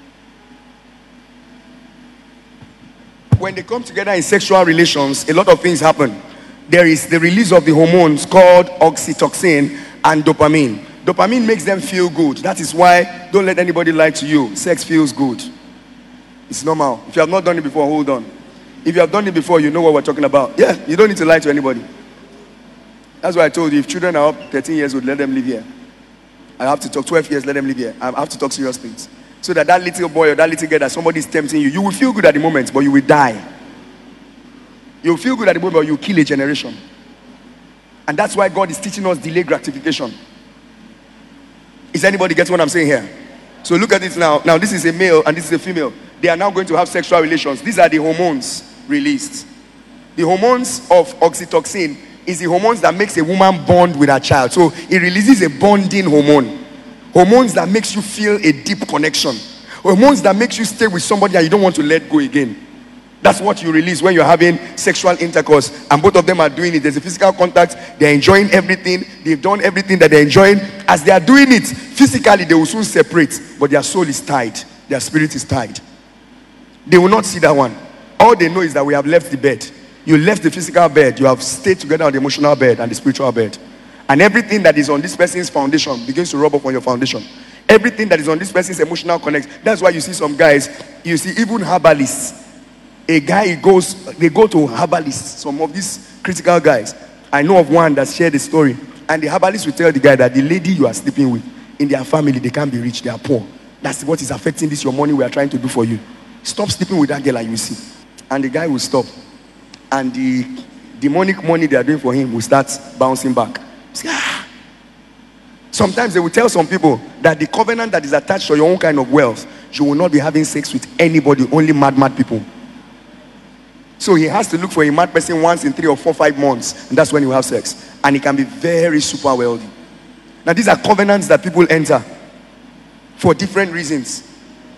When they come together in sexual relations, a lot of things happen. There is the release of the hormones called oxytocin and dopamine. Dopamine makes them feel good. That is why, don't let anybody lie to you. Sex feels good. It's normal. If you have not done it before, hold on. If you have done it before, you know what we're talking about. Yeah, you don't need to lie to anybody. That's why I told you, if children are up thirteen years old, let them live here. I have to talk twelve years, let them live here. I have to talk serious things. So that that little boy or that little girl that somebody is tempting you, you will feel good at the moment, but you will die. You will feel good at the moment, but you will kill a generation. And that's why God is teaching us delayed gratification. Is anybody getting what I'm saying here? So look at it now. Now this is a male and this is a female. They are now going to have sexual relations. These are the hormones released. The hormones of oxytocin is the hormones that makes a woman bond with her child. So it releases a bonding hormone. Hormones that makes you feel a deep connection. Hormones that makes you stay with somebody and you don't want to let go again. That's what you release when you're having sexual intercourse and both of them are doing it. There's a physical contact. They're enjoying everything. They've done everything that they're enjoying. As they are doing it, physically they will soon separate, but their soul is tied. Their spirit is tied. They will not see that one. All they know is that we have left the bed. You left the physical bed. You have stayed together on the emotional bed and the spiritual bed. And everything that is on this person's foundation begins to rub off on your foundation. Everything that is on this person's emotional connect. That's why you see some guys, you see even herbalists. A guy goes, they go to herbalists, some of these critical guys. I know of one that shared a story. And the herbalist will tell the guy that the lady you are sleeping with, in their family, they can't be rich, they are poor. That's what is affecting this, your money we are trying to do for you. Stop sleeping with that girl and you see. And the guy will stop. And the demonic money they are doing for him will start bouncing back. See, ah. Sometimes they will tell some people that the covenant that is attached to your own kind of wealth, you will not be having sex with anybody, only mad, mad people. So he has to look for a mad person once in three or four, five months. And that's when he will have sex. And he can be very super wealthy. Now these are covenants that people enter for different reasons.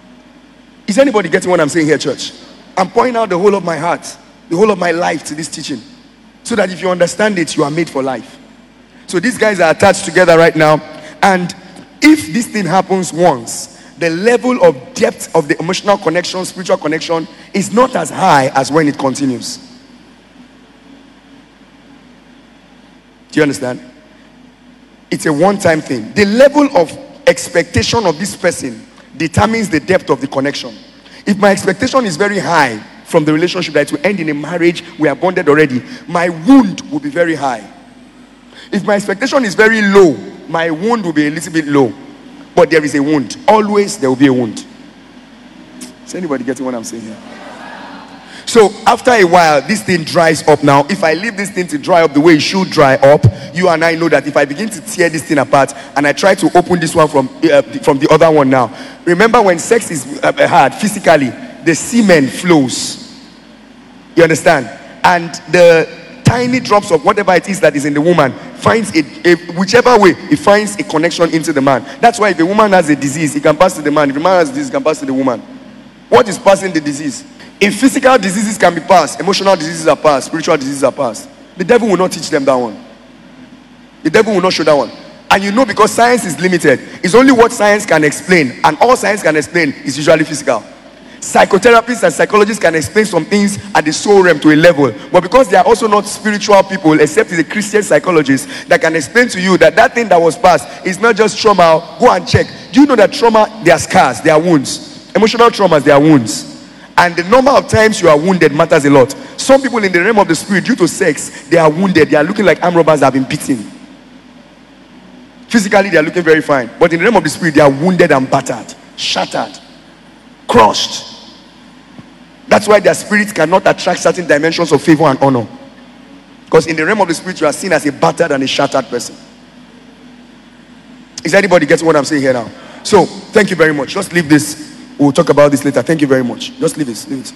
Is anybody getting what I'm saying here, church? I'm pouring out the whole of my heart, the whole of my life to this teaching. So that if you understand it, you are made for life. So these guys are attached together right now. And if this thing happens once, the level of depth of the emotional connection, spiritual connection is not as high as when it continues. Do you understand? It's a one-time thing. The level of expectation of this person determines the depth of the connection. If my expectation is very high from the relationship that it will end in a marriage, we are bonded already, my wound will be very high. If my expectation is very low, my wound will be a little bit low. But there is a wound. Always there will be a wound. Is anybody getting what I'm saying here? So after a while, this thing dries up now. If I leave this thing to dry up the way it should dry up, you and I know that if I begin to tear this thing apart and I try to open this one from, uh, from the other one now, remember when sex is uh, hard, physically, the semen flows. You understand? And the tiny drops of whatever it is that is in the woman finds a, a whichever way, it finds a connection into the man. That's why if a woman has a disease, it can pass to the man. If a man has a disease, it can pass to the woman. What is passing the disease? If physical diseases can be passed, emotional diseases are passed, spiritual diseases are passed, the devil will not teach them that one. The devil will not show that one. And you know, because science is limited, it's only what science can explain, and all science can explain is usually physical. Psychotherapists and psychologists can explain some things at the soul realm to a level, but because they are also not spiritual people, except it's a Christian psychologist that can explain to you that that thing that was passed is not just trauma. Go and check. Do you know that trauma, they are scars, they are wounds. Emotional traumas, they are wounds. And the number of times you are wounded matters a lot. Some people in the realm of the spirit, due to sex, they are wounded. They are looking like armed robbers that have been beaten. Physically, they are looking very fine. But in the realm of the spirit, they are wounded and battered, shattered, crushed. That's why their spirits cannot attract certain dimensions of favor and honor. Because in the realm of the spirit, you are seen as a battered and a shattered person. Is anybody getting what I'm saying here now? So, thank you very much. Just leave this. We'll talk about this later. Thank you very much. Just leave it. Leave it.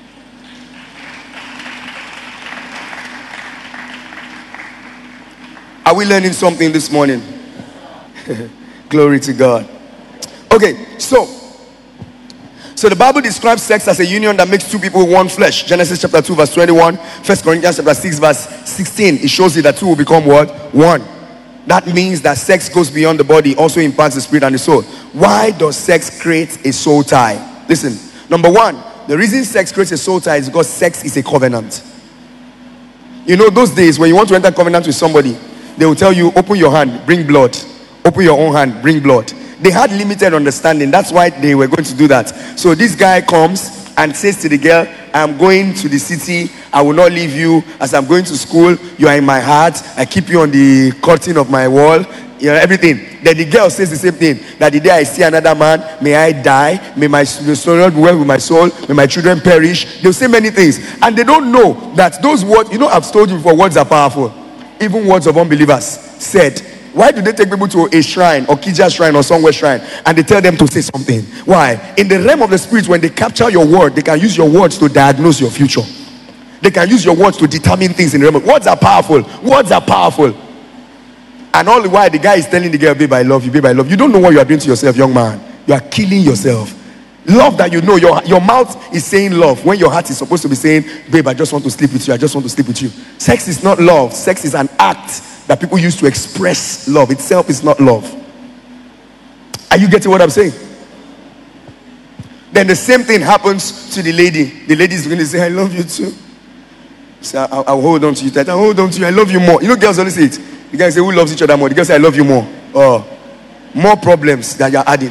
Are we learning something this morning? Glory to God. Okay, so so the Bible describes sex as a union that makes two people one flesh. Genesis chapter two verse twenty-one, First Corinthians chapter six verse sixteen. It shows you that two will become what? One. That means that sex goes beyond the body, also impacts the spirit and the soul. Why does sex create a soul tie? Listen, number one, the reason sex creates a soul tie is because sex is a covenant. You know, those days when you want to enter covenant with somebody, they will tell you, open your hand, bring blood. Open your own hand, bring blood. They had limited understanding. That's why they were going to do that. So this guy comes and says to the girl, I'm going to the city, I will not leave you. As I'm going to school, you are in my heart, I keep you on the curtain of my wall, you know, everything. Then the girl says the same thing, that the day I see another man, may I die, may my soul not be well with my soul, may my children perish. They'll say many things, and they don't know that those words, you know, I've told you before, words are powerful. Even words of unbelievers said. Why do they take people to a shrine or Kija shrine or somewhere shrine and they tell them to say something? Why? In the realm of the spirit, when they capture your word, they can use your words to diagnose your future. They can use your words to determine things in the realm. Words are powerful. Words are powerful. And all the while the guy is telling the girl, babe, I love you, babe, I love you. You don't know what you are doing to yourself, young man. You are killing yourself. Love that you know, your, your mouth is saying love when your heart is supposed to be saying, babe, I just want to sleep with you, I just want to sleep with you. Sex is not love. Sex is an act that people use to express love. Itself is not love. Are you getting what I'm saying? Then the same thing happens to the lady. The lady is going to say, I love you too. So I'll, I'll hold on to you tight. I'll hold on to you. I love you more. You know, girls always say it. The guys say, who loves each other more? The girls say, I love you more. Oh, more problems that you're adding.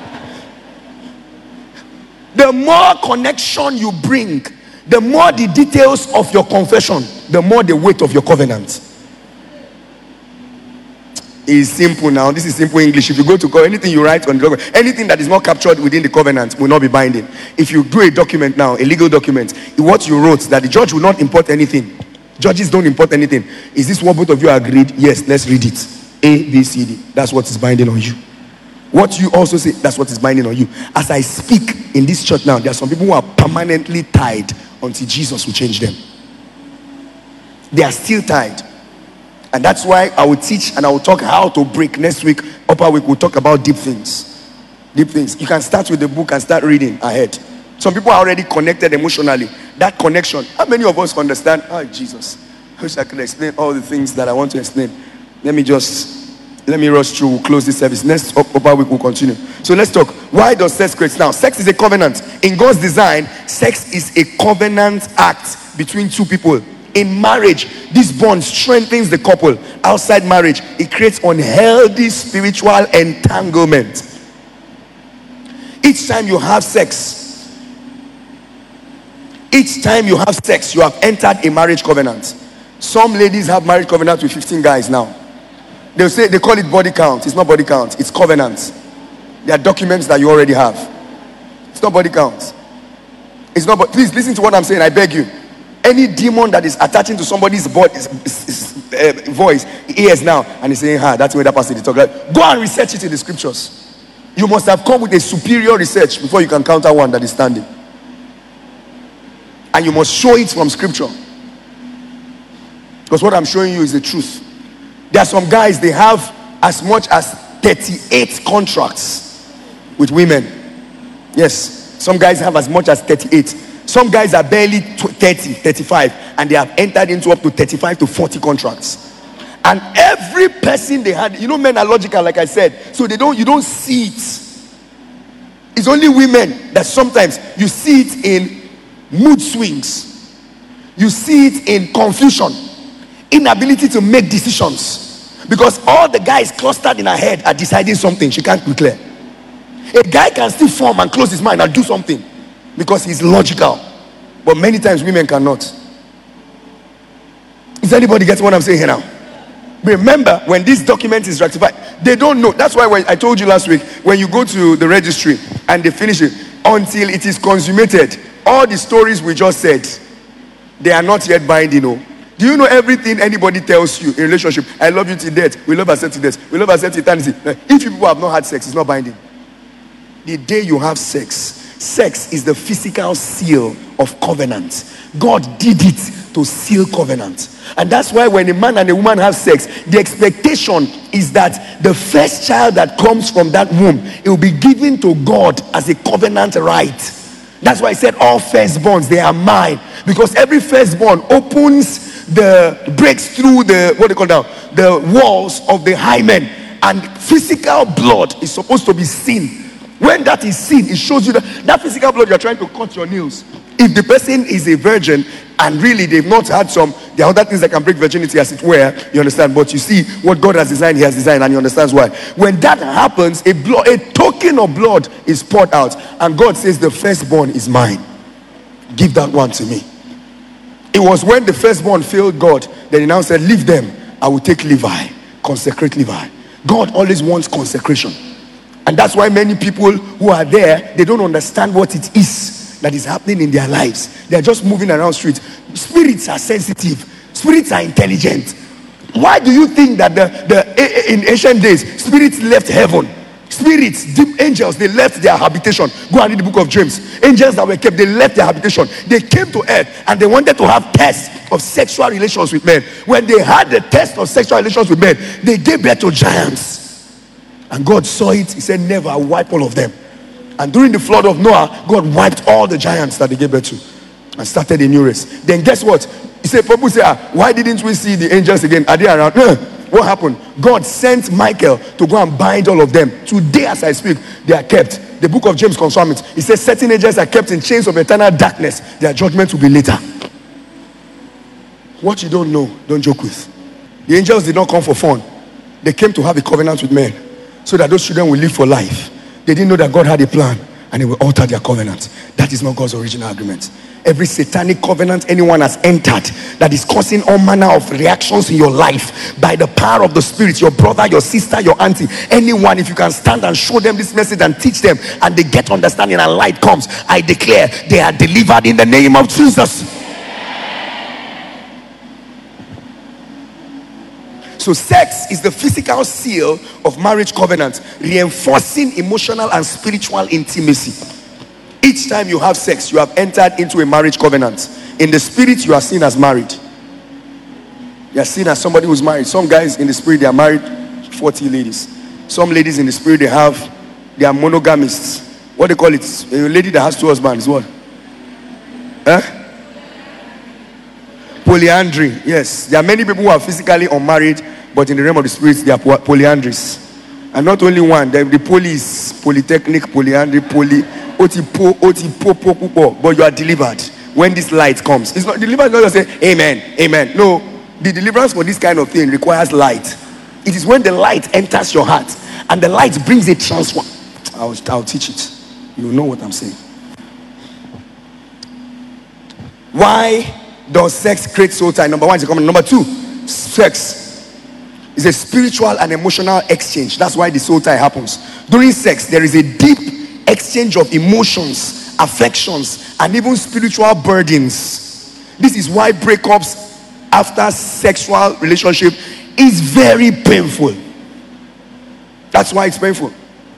The more connection you bring, the more the details of your confession, the more the weight of your covenant. Is simple now. This is simple English. If you go to court, anything you write on the document, anything that is not captured within the covenant will not be binding. If you do a document now, a legal document, what you wrote, that the judge will not import anything. Judges don't import anything. Is this what both of you agreed? Yes, let's read it. A, B, C, D. That's what is binding on you. What you also say, that's what is binding on you. As I speak in this church now, there are some people who are permanently tied until Jesus will change them. They are still tied. And that's why I will teach and I will talk how to break. Next week, upper week, we'll talk about deep things. Deep things. You can start with the book and start reading ahead. Some people are already connected emotionally. That connection. How many of us understand? Oh, Jesus. I wish I could explain all the things that I want to explain. Let me just, let me rush through. We'll close this service. Next upper week, we'll continue. So let's talk. Why does sex create? Now, sex is a covenant. In God's design, sex is a covenant act between two people. In marriage, this bond strengthens the couple. Outside marriage, it creates unhealthy spiritual entanglement. Each time you have sex, Each time you have sex, you have entered a marriage covenant. Some ladies have marriage covenant with fifteen guys now. They'll say, they call it body count. It's not body count, it's covenants. They are documents that you already have. It's not body count. It's not. But please listen to what I'm saying. I beg you. Any demon that is attaching to somebody's body, uh, voice, ears now, and he's saying, "Ha, that's where that person is talking." Like, go and research it in the scriptures. You must have come with a superior research before you can counter one that is standing. And you must show it from scripture. Because what I'm showing you is the truth. There are some guys, they have as much as thirty-eight contracts with women. Yes, some guys have as much as thirty-eight. Some guys are barely thirty, thirty-five, and they have entered into up to thirty-five to forty contracts. And every person they had, you know, men are logical, like I said, so they don't, you don't see it. It's only women that sometimes you see it in mood swings, you see it in confusion, inability to make decisions, because all the guys clustered in her head are deciding something she can't be clear. A guy can still form and close his mind and do something because he's logical, but many times women cannot. Is anybody getting what I'm saying here now? Remember, when this document is ratified, they don't know. That's why when I told you last week, when you go to the registry and they finish it, until it is consummated, all the stories we just said, they are not yet binding. No. Do you know everything anybody tells you in relationship? I love you till death. We love ourselves till death. We love ourselves till eternity. If people have not had sex, it's not binding. The day you have sex, sex is the physical seal of covenant. God did it to seal covenant. And that's why when a man and a woman have sex, the expectation is that the first child that comes from that womb, it will be given to God as a covenant right. That's why I said all firstborns, they are mine. Because every firstborn opens the, breaks through the, what do you call now, the walls of the hymen. And physical blood is supposed to be seen. When that is seen, it shows you that that physical blood, you're trying to cut your nails. If the person is a virgin and really they've not had some, there are other things that can break virginity, as it were, you understand. But you see what God has designed, he has designed, and he understands why. When that happens, a blood, a token of blood is poured out, and God says the firstborn is mine. Give that one to me. It was when the firstborn failed God that he now said, leave them, I will take Levi, consecrate Levi. God always wants consecration. And that's why many people who are there, they don't understand what it is that is happening in their lives. They are just moving around streets. Spirits are sensitive. Spirits are intelligent. Why do you think that the, the in ancient days, spirits left heaven? Spirits, deep angels, they left their habitation. Go and read the book of James. Angels that were kept, they left their habitation. They came to earth and they wanted to have tests of sexual relations with men. When they had the test of sexual relations with men, they gave birth to giants. And God saw it. He said, never, I'll wipe all of them. And during the flood of Noah, God wiped all the giants that they gave birth to and started a new race. Then guess what? He said, people say, ah, why didn't we see the angels again? Are they around? Uh, what happened? God sent Michael to go and bind all of them. Today as I speak, they are kept. The book of James confirms it. He says certain angels are kept in chains of eternal darkness. Their judgment will be later. What you don't know, don't joke with. The angels did not come for fun. They came to have a covenant with men, so that those children will live for life. They didn't know that God had a plan and he will alter their covenant. That is not God's original agreement. Every satanic covenant anyone has entered that is causing all manner of reactions in your life by the power of the Spirit, your brother, your sister, your auntie, anyone, if you can stand and show them this message and teach them and they get understanding and light comes, I declare they are delivered in the name of Jesus. So sex is the physical seal of marriage covenant, reinforcing emotional and spiritual intimacy. Each time you have sex, you have entered into a marriage covenant. In the spirit, you are seen as married. You are seen as somebody who's married. Some guys in the spirit, they are married, forty ladies. Some ladies in the spirit, they have, they are monogamists. What they call it? A lady that has two husbands. What? Huh? Polyandry. Yes, there are many people who are physically unmarried, but in the realm of the spirits, they are polyandries. And not only one, the, the poly is polytechnic, polyandry, poly, otipo, otipo, but you are delivered when this light comes. It's not deliverance, not just say amen, amen. No, the deliverance for this kind of thing requires light. It is when the light enters your heart and the light brings a transform. I'll, I'll teach it. You know what I'm saying. Why does sex create soul tie? Number one is a comment. Number two, sex is a spiritual and emotional exchange. That's why the soul tie happens. During sex, there is a deep exchange of emotions, affections, and even spiritual burdens. This is why breakups after sexual relationship is very painful. That's why it's painful.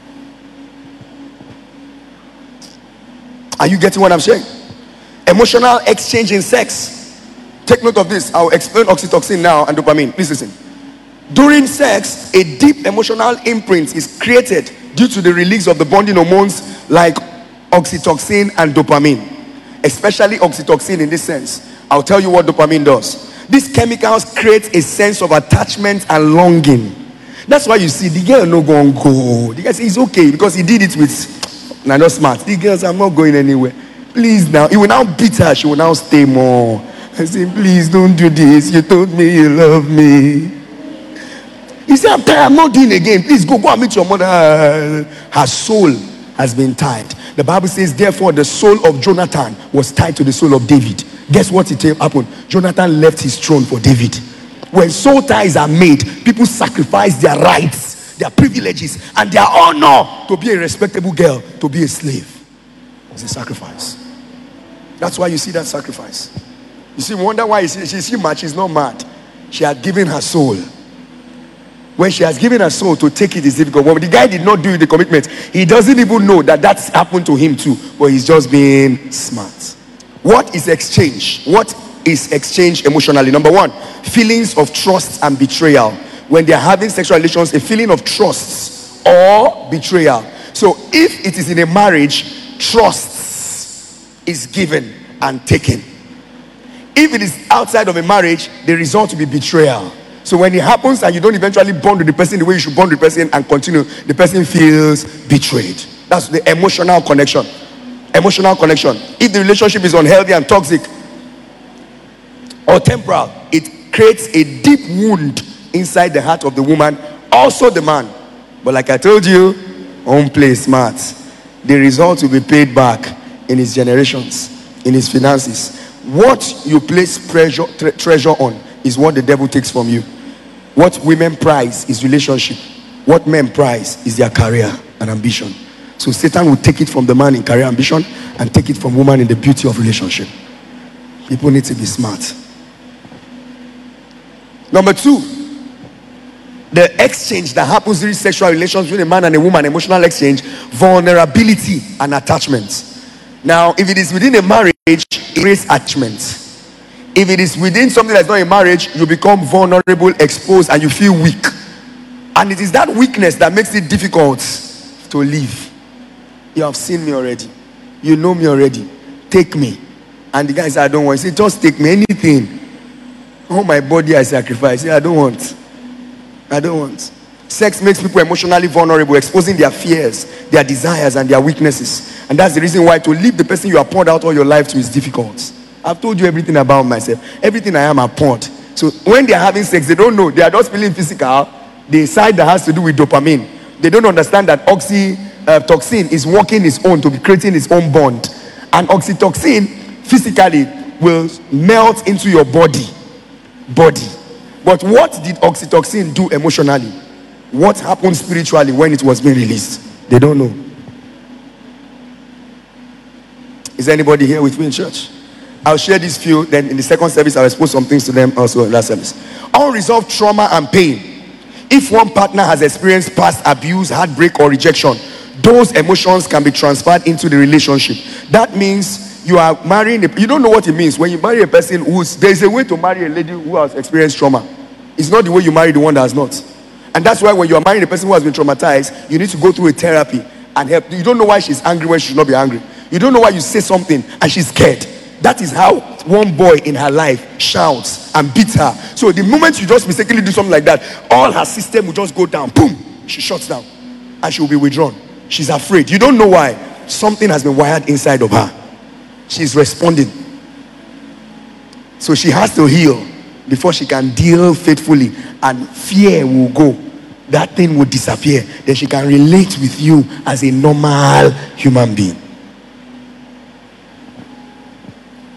Are you getting what I'm saying? Emotional exchange in sex. Take note of this. I'll explain oxytocin now and dopamine. Please listen. During sex, a deep emotional imprint is created due to the release of the bonding hormones like oxytocin and dopamine. Especially oxytocin in this sense. I'll tell you what dopamine does. These chemicals create a sense of attachment and longing. That's why you see the girl no go and go. The guy says it's okay because he did it with nah, not smart. The girls are not going anywhere. Please now. He will now beat her. She will now stay more. I say, please don't do this. You told me you love me. He said, I'm tired. I'm not doing it again. Please go, go and meet your mother. Her soul has been tied. The Bible says, therefore, the soul of Jonathan was tied to the soul of David. Guess what it happened? Jonathan left his throne for David. When soul ties are made, people sacrifice their rights, their privileges, and their honor to be a respectable girl, to be a slave. It's a sacrifice. That's why you see that sacrifice. You see, wonder why she, she, she mad. She's not mad. She had given her soul. When she has given her soul, to take it is difficult. When the guy did not do the commitment, he doesn't even know that that's happened to him too. But he's just being smart. What is exchange? What is exchange emotionally? Number one, feelings of trust and betrayal. When they're having sexual relations, a feeling of trust or betrayal. So if it is in a marriage, trust is given and taken. If it is outside of a marriage, the result will be betrayal. So when it happens and you don't eventually bond with the person the way you should bond with the person and continue, the person feels betrayed. That's the emotional connection. Emotional connection. If the relationship is unhealthy and toxic or temporal, it creates a deep wound inside the heart of the woman, also the man. But like I told you, home play smart. The result will be paid back in his generations, in his finances. What you place pressure, tre- treasure on is what the devil takes from you. What women prize is relationship. What men prize is their career and ambition. So Satan will take it from the man in career ambition and take it from woman in the beauty of relationship. People need to be smart. Number two, the exchange that happens during sexual relations between a man and a woman, emotional exchange, vulnerability and attachment. Now, if it is within a marriage, it creates attachment. If it is within something that's not a marriage, you become vulnerable, exposed, and you feel weak. And it is that weakness that makes it difficult to live. You have seen me already. You know me already. Take me. And the guy said, I don't want. He said, just take me, anything. Oh, my body I sacrifice. He said, I don't want. I don't want. Sex makes people emotionally vulnerable, exposing their fears, their desires, and their weaknesses. And that's the reason why to leave the person you have poured out all your life to is difficult. I've told you everything about myself. Everything I am, I poured. So when they are having sex, they don't know. They are just feeling physical. The side that has to do with dopamine. They don't understand that oxytocin is working its own to be creating its own bond. And oxytocin physically will melt into your body. Body. But what did oxytocin do emotionally? What happened spiritually when it was being released? They don't know. Is anybody here with me in church? I'll share this few, then in the second service I'll expose some things to them also in that service. Unresolved trauma and pain. If one partner has experienced past abuse, heartbreak, or rejection, those emotions can be transferred into the relationship. That means you are marrying a, you don't know what it means when you marry a person who's, there's a way to marry a lady who has experienced trauma. It's not the way you marry the one that has not. And that's why when you are marrying a person who has been traumatized, you need to go through a therapy and help. You don't know why she's angry when she should not be angry. You don't know why you say something and she's scared. That is how one boy in her life shouts and beats her. So the moment you just mistakenly do something like that, all her system will just go down. Boom! She shuts down. And she will be withdrawn. She's afraid. You don't know why. Something has been wired inside of her. She's responding. So she has to heal before she can deal faithfully. And fear will go. That thing will disappear. Then she can relate with you as a normal human being.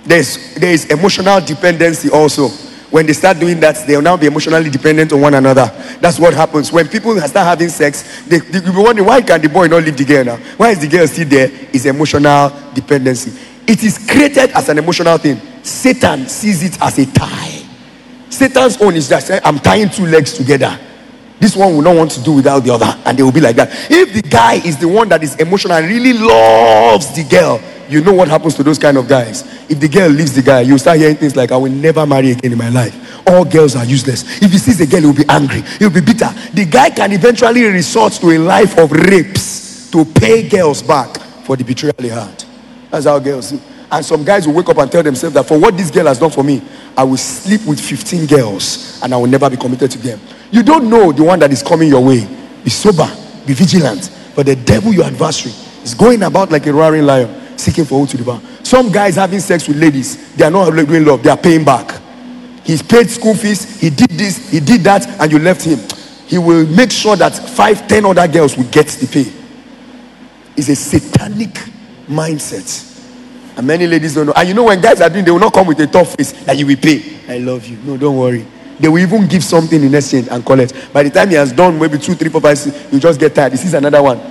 There's there is emotional dependency also. When they start doing that, they will now be emotionally dependent on one another. That's what happens when people start having sex. They, they will be wondering, why can the boy not leave the girl now? Why is the girl still there? It's emotional dependency. It is created as an emotional thing. Satan sees it as a tie. Satan's own is just, I'm tying two legs together. This one will not want to do without the other, and they will be like that. If the guy is the one that is emotional and really loves the girl, you know what happens to those kind of guys. If the girl leaves the guy, you start hearing things like, I will never marry again in my life. All girls are useless. If he sees a girl, he will be angry. He will be bitter. The guy can eventually resort to a life of rapes to pay girls back for the betrayal he had. That's how girls do. And some guys will wake up and tell themselves that for what this girl has done for me, I will sleep with fifteen girls and I will never be committed to them. You don't know the one that is coming your way. Be sober, be vigilant. But the devil, your adversary, is going about like a roaring lion, seeking for who to devour. Some guys having sex with ladies, they are not doing love, they are paying back. He's paid school fees, he did this, he did that, and you left him. He will make sure that five, ten other girls will get the pay. It's a satanic mindset. And many ladies don't know. And you know, when guys are doing, they will not come with a tough face that you will pay. I love you. No, don't worry. They will even give something in exchange and collect. By the time he has done maybe two, three, four, five, six, you just get tired. This is another one.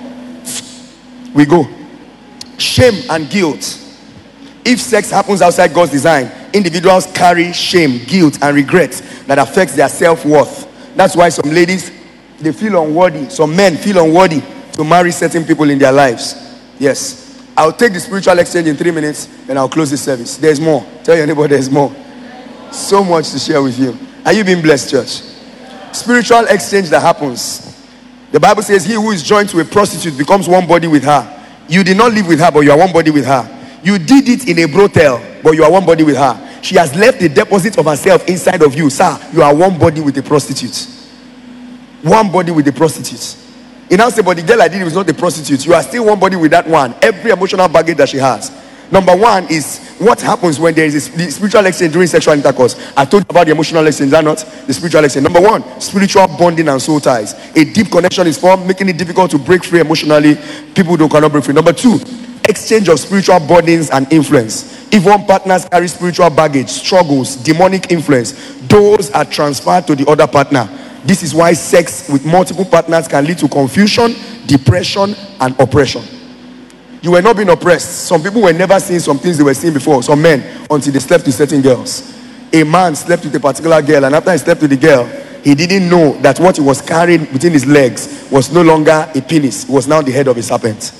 We go. Shame and guilt. If sex happens outside God's design, individuals carry shame, guilt, and regret that affects their self-worth. That's why some ladies, they feel unworthy. Some men feel unworthy to marry certain people in their lives. Yes. I'll take the spiritual exchange in three minutes and I'll close this service. There's more. Tell your neighbor there's more. So much to share with you. Are you being blessed, church? Spiritual exchange that happens. The Bible says he who is joined to a prostitute becomes one body with her. You did not live with her, but you are one body with her. You did it in a brothel, but you are one body with her. She has left a deposit of herself inside of you. Sir, you are one body with a prostitute. One body with a prostitute. You now say, but the girl I did was not a prostitute. You are still one body with that one. Every emotional baggage that she has. Number one is what happens when there is a the spiritual exchange during sexual intercourse. I told you about the emotional exchange, is that not? The spiritual exchange. Number one, spiritual bonding and soul ties. A deep connection is formed, making it difficult to break free emotionally. People don't cannot break free. Number two, exchange of spiritual burdens and influence. If one partner carries spiritual baggage, struggles, demonic influence, those are transferred to the other partner. This is why sex with multiple partners can lead to confusion, depression, and oppression. You were not being oppressed. Some people were never seeing some things they were seeing before. Some men, until they slept with certain girls. A man slept with a particular girl, and after he slept with the girl, he didn't know that what he was carrying between his legs was no longer a penis. It was now the head of a serpent.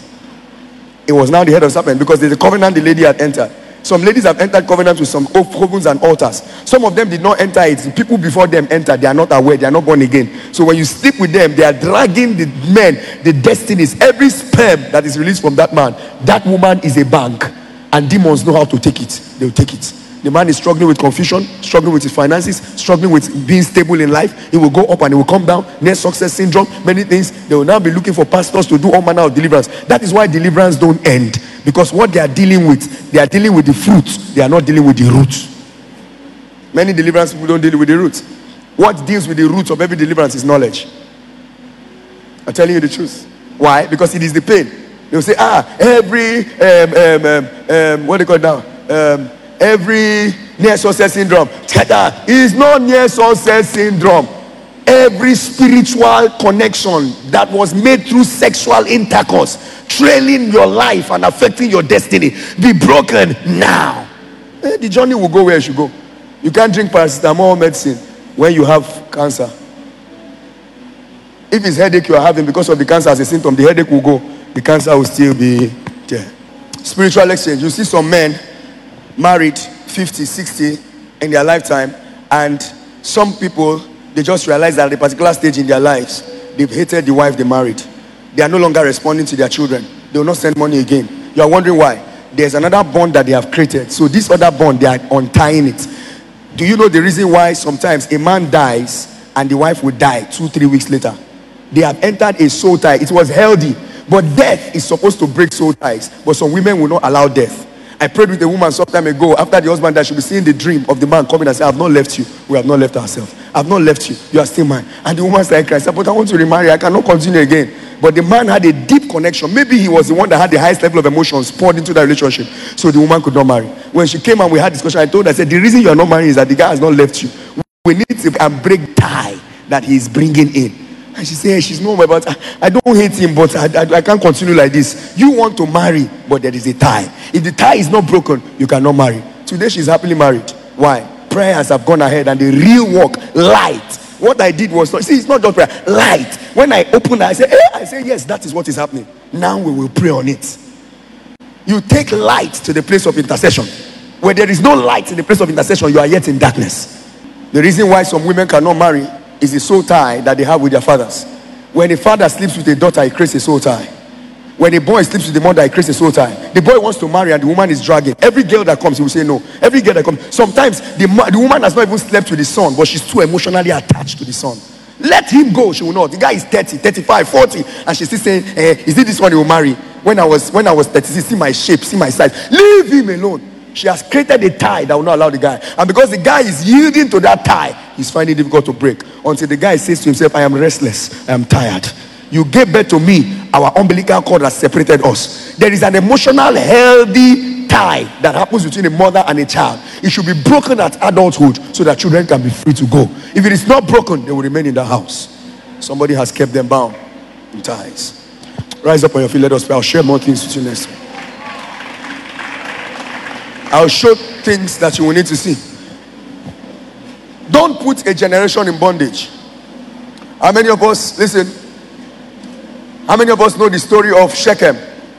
It was now the head of a serpent because there's a covenant the lady had entered. Some ladies have entered covenants with some ovens and altars. Some of them did not enter it. The people before them entered. They are not aware. They are not born again. So when you sleep with them, they are dragging the men, the destinies. Every sperm that is released from that man, that woman is a bank. And demons know how to take it. They will take it. The man is struggling with confusion, struggling with his finances, struggling with being stable in life. He will go up and he will come down. Near success syndrome, many things. They will now be looking for pastors to do all manner of deliverance. That is why deliverance don't end. Because what they are dealing with, they are dealing with the fruit. They are not dealing with the root. Many deliverance people don't deal with the root. What deals with the root of every deliverance is knowledge. I'm telling you the truth. Why? Because it is the pain. They will say, ah, every, um, um, um, um, what do you call it now? Um, every near success syndrome. It is not near success syndrome. Every spiritual connection that was made through sexual intercourse, trailing your life and affecting your destiny, be broken now. Eh, the journey will go where it should go. You can't drink paracetamol medicine when you have cancer. If it's headache you are having because of the cancer as a symptom, the headache will go. The cancer will still be there. Spiritual exchange. You see some men married fifty, sixty in their lifetime, and some people, they just realize that at a particular stage in their lives, they've hated the wife they married. They are no longer responding to their children. They will not send money again. You are wondering why? There's another bond that they have created. So this other bond, they are untying it. Do you know the reason why sometimes a man dies and the wife will die two, three weeks later? They have entered a soul tie. It was healthy, but death is supposed to break soul ties. But some women will not allow death. I prayed with a woman some time ago. After the husband died, she was seeing the dream of the man coming and saying, I have not left you. We have not left ourselves. I've not left you. You are still mine. And the woman started crying. But I want to remarry. I cannot continue again. But the man had a deep connection. Maybe he was the one that had the highest level of emotions poured into that relationship. So the woman could not marry. When she came and we had discussion, I told her, I said, the reason you are not marrying is that the guy has not left you. We need to break tie that he is bringing in. And she said, she's no more, but I, I don't hate him, but I, I, I can't continue like this. You want to marry, but there is a tie. If the tie is not broken, you cannot marry. Today she's happily married. Why? Prayers have gone ahead and the real work, light. What I did was, see, it's not just prayer, light. When I opened, I said, eh, I said, yes, that is what is happening. Now we will pray on it. You take light to the place of intercession. Where there is no light in the place of intercession, you are yet in darkness. The reason why some women cannot marry is the soul tie that they have with their fathers. When a father sleeps with a daughter, he creates a soul tie. When a boy sleeps with the mother, he creates a soul tie. The boy wants to marry and the woman is dragging. Every girl that comes, he will say no. Every girl that comes. Sometimes the, the woman has not even slept with the son, but she's too emotionally attached to the son. Let him go, she will not. The guy is thirty, thirty-five, forty, and she's still saying, eh, is it this one he will marry? When I was when I was thirty, see my shape, see my size. Leave him alone. She has created a tie that will not allow the guy. And because the guy is yielding to that tie, he's finding it difficult to break. Until the guy says to himself, I am restless, I am tired. You gave birth to me, our umbilical cord has separated us. There is an emotional, healthy tie that happens between a mother and a child. It should be broken at adulthood so that children can be free to go. If it is not broken, they will remain in the house. Somebody has kept them bound in ties. Rise up on your feet, let us pray. I'll share more things with you next week. I'll show things that you will need to see. Don't put a generation in bondage. How many of us, listen, how many of us know the story of Shechem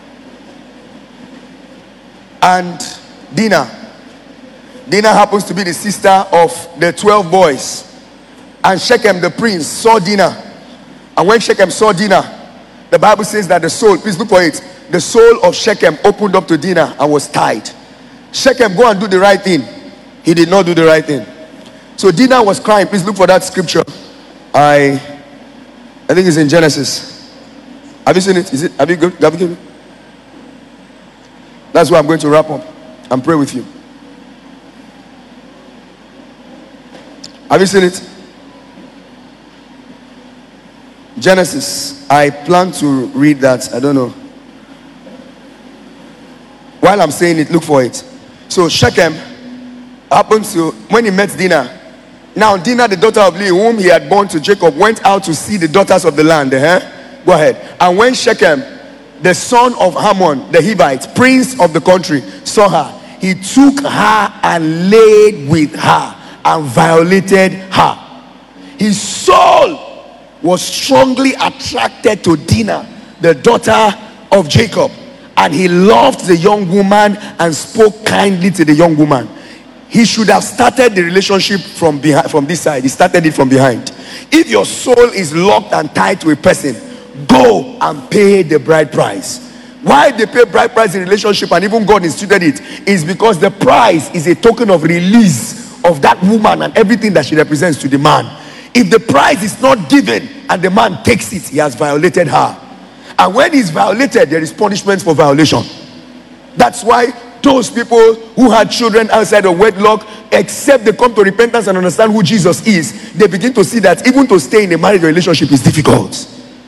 and Dinah? Dinah happens to be the sister of the twelve boys. And Shechem, the prince, saw Dinah. And when Shechem saw Dinah, the Bible says that the soul, please look for it, the soul of Shechem opened up to Dinah and was tied. Shechem, go and do the right thing. He did not do the right thing. So Dinah was crying. Please look for that scripture. I I think it's in Genesis. Have you seen it? Is it? Have you go? Have you? That's why I'm going to wrap up and pray with you. Have you seen it? Genesis. I plan to read that. I don't know. While I'm saying it, look for it. So Shechem happens to, when he met Dinah. Now Dinah, the daughter of Leah, whom he had born to Jacob, went out to see the daughters of the land. Eh? Go ahead. And when Shechem, the son of Hamon, the Hivite, prince of the country, saw her, he took her and laid with her and violated her. His soul was strongly attracted to Dinah, the daughter of Jacob. And he loved the young woman and spoke kindly to the young woman. He should have started the relationship from behind, from this side. He started it from behind. If your soul is locked and tied to a person, go and pay the bride price. Why they pay bride price in relationship, and even God instituted it, is because the price is a token of release of that woman and everything that she represents to the man. If the price is not given and the man takes it, he has violated her. And when he's violated, there is punishment for violation. That's why those people who had children outside of wedlock, except they come to repentance and understand who Jesus is, they begin to see that even to stay in a marriage relationship is difficult.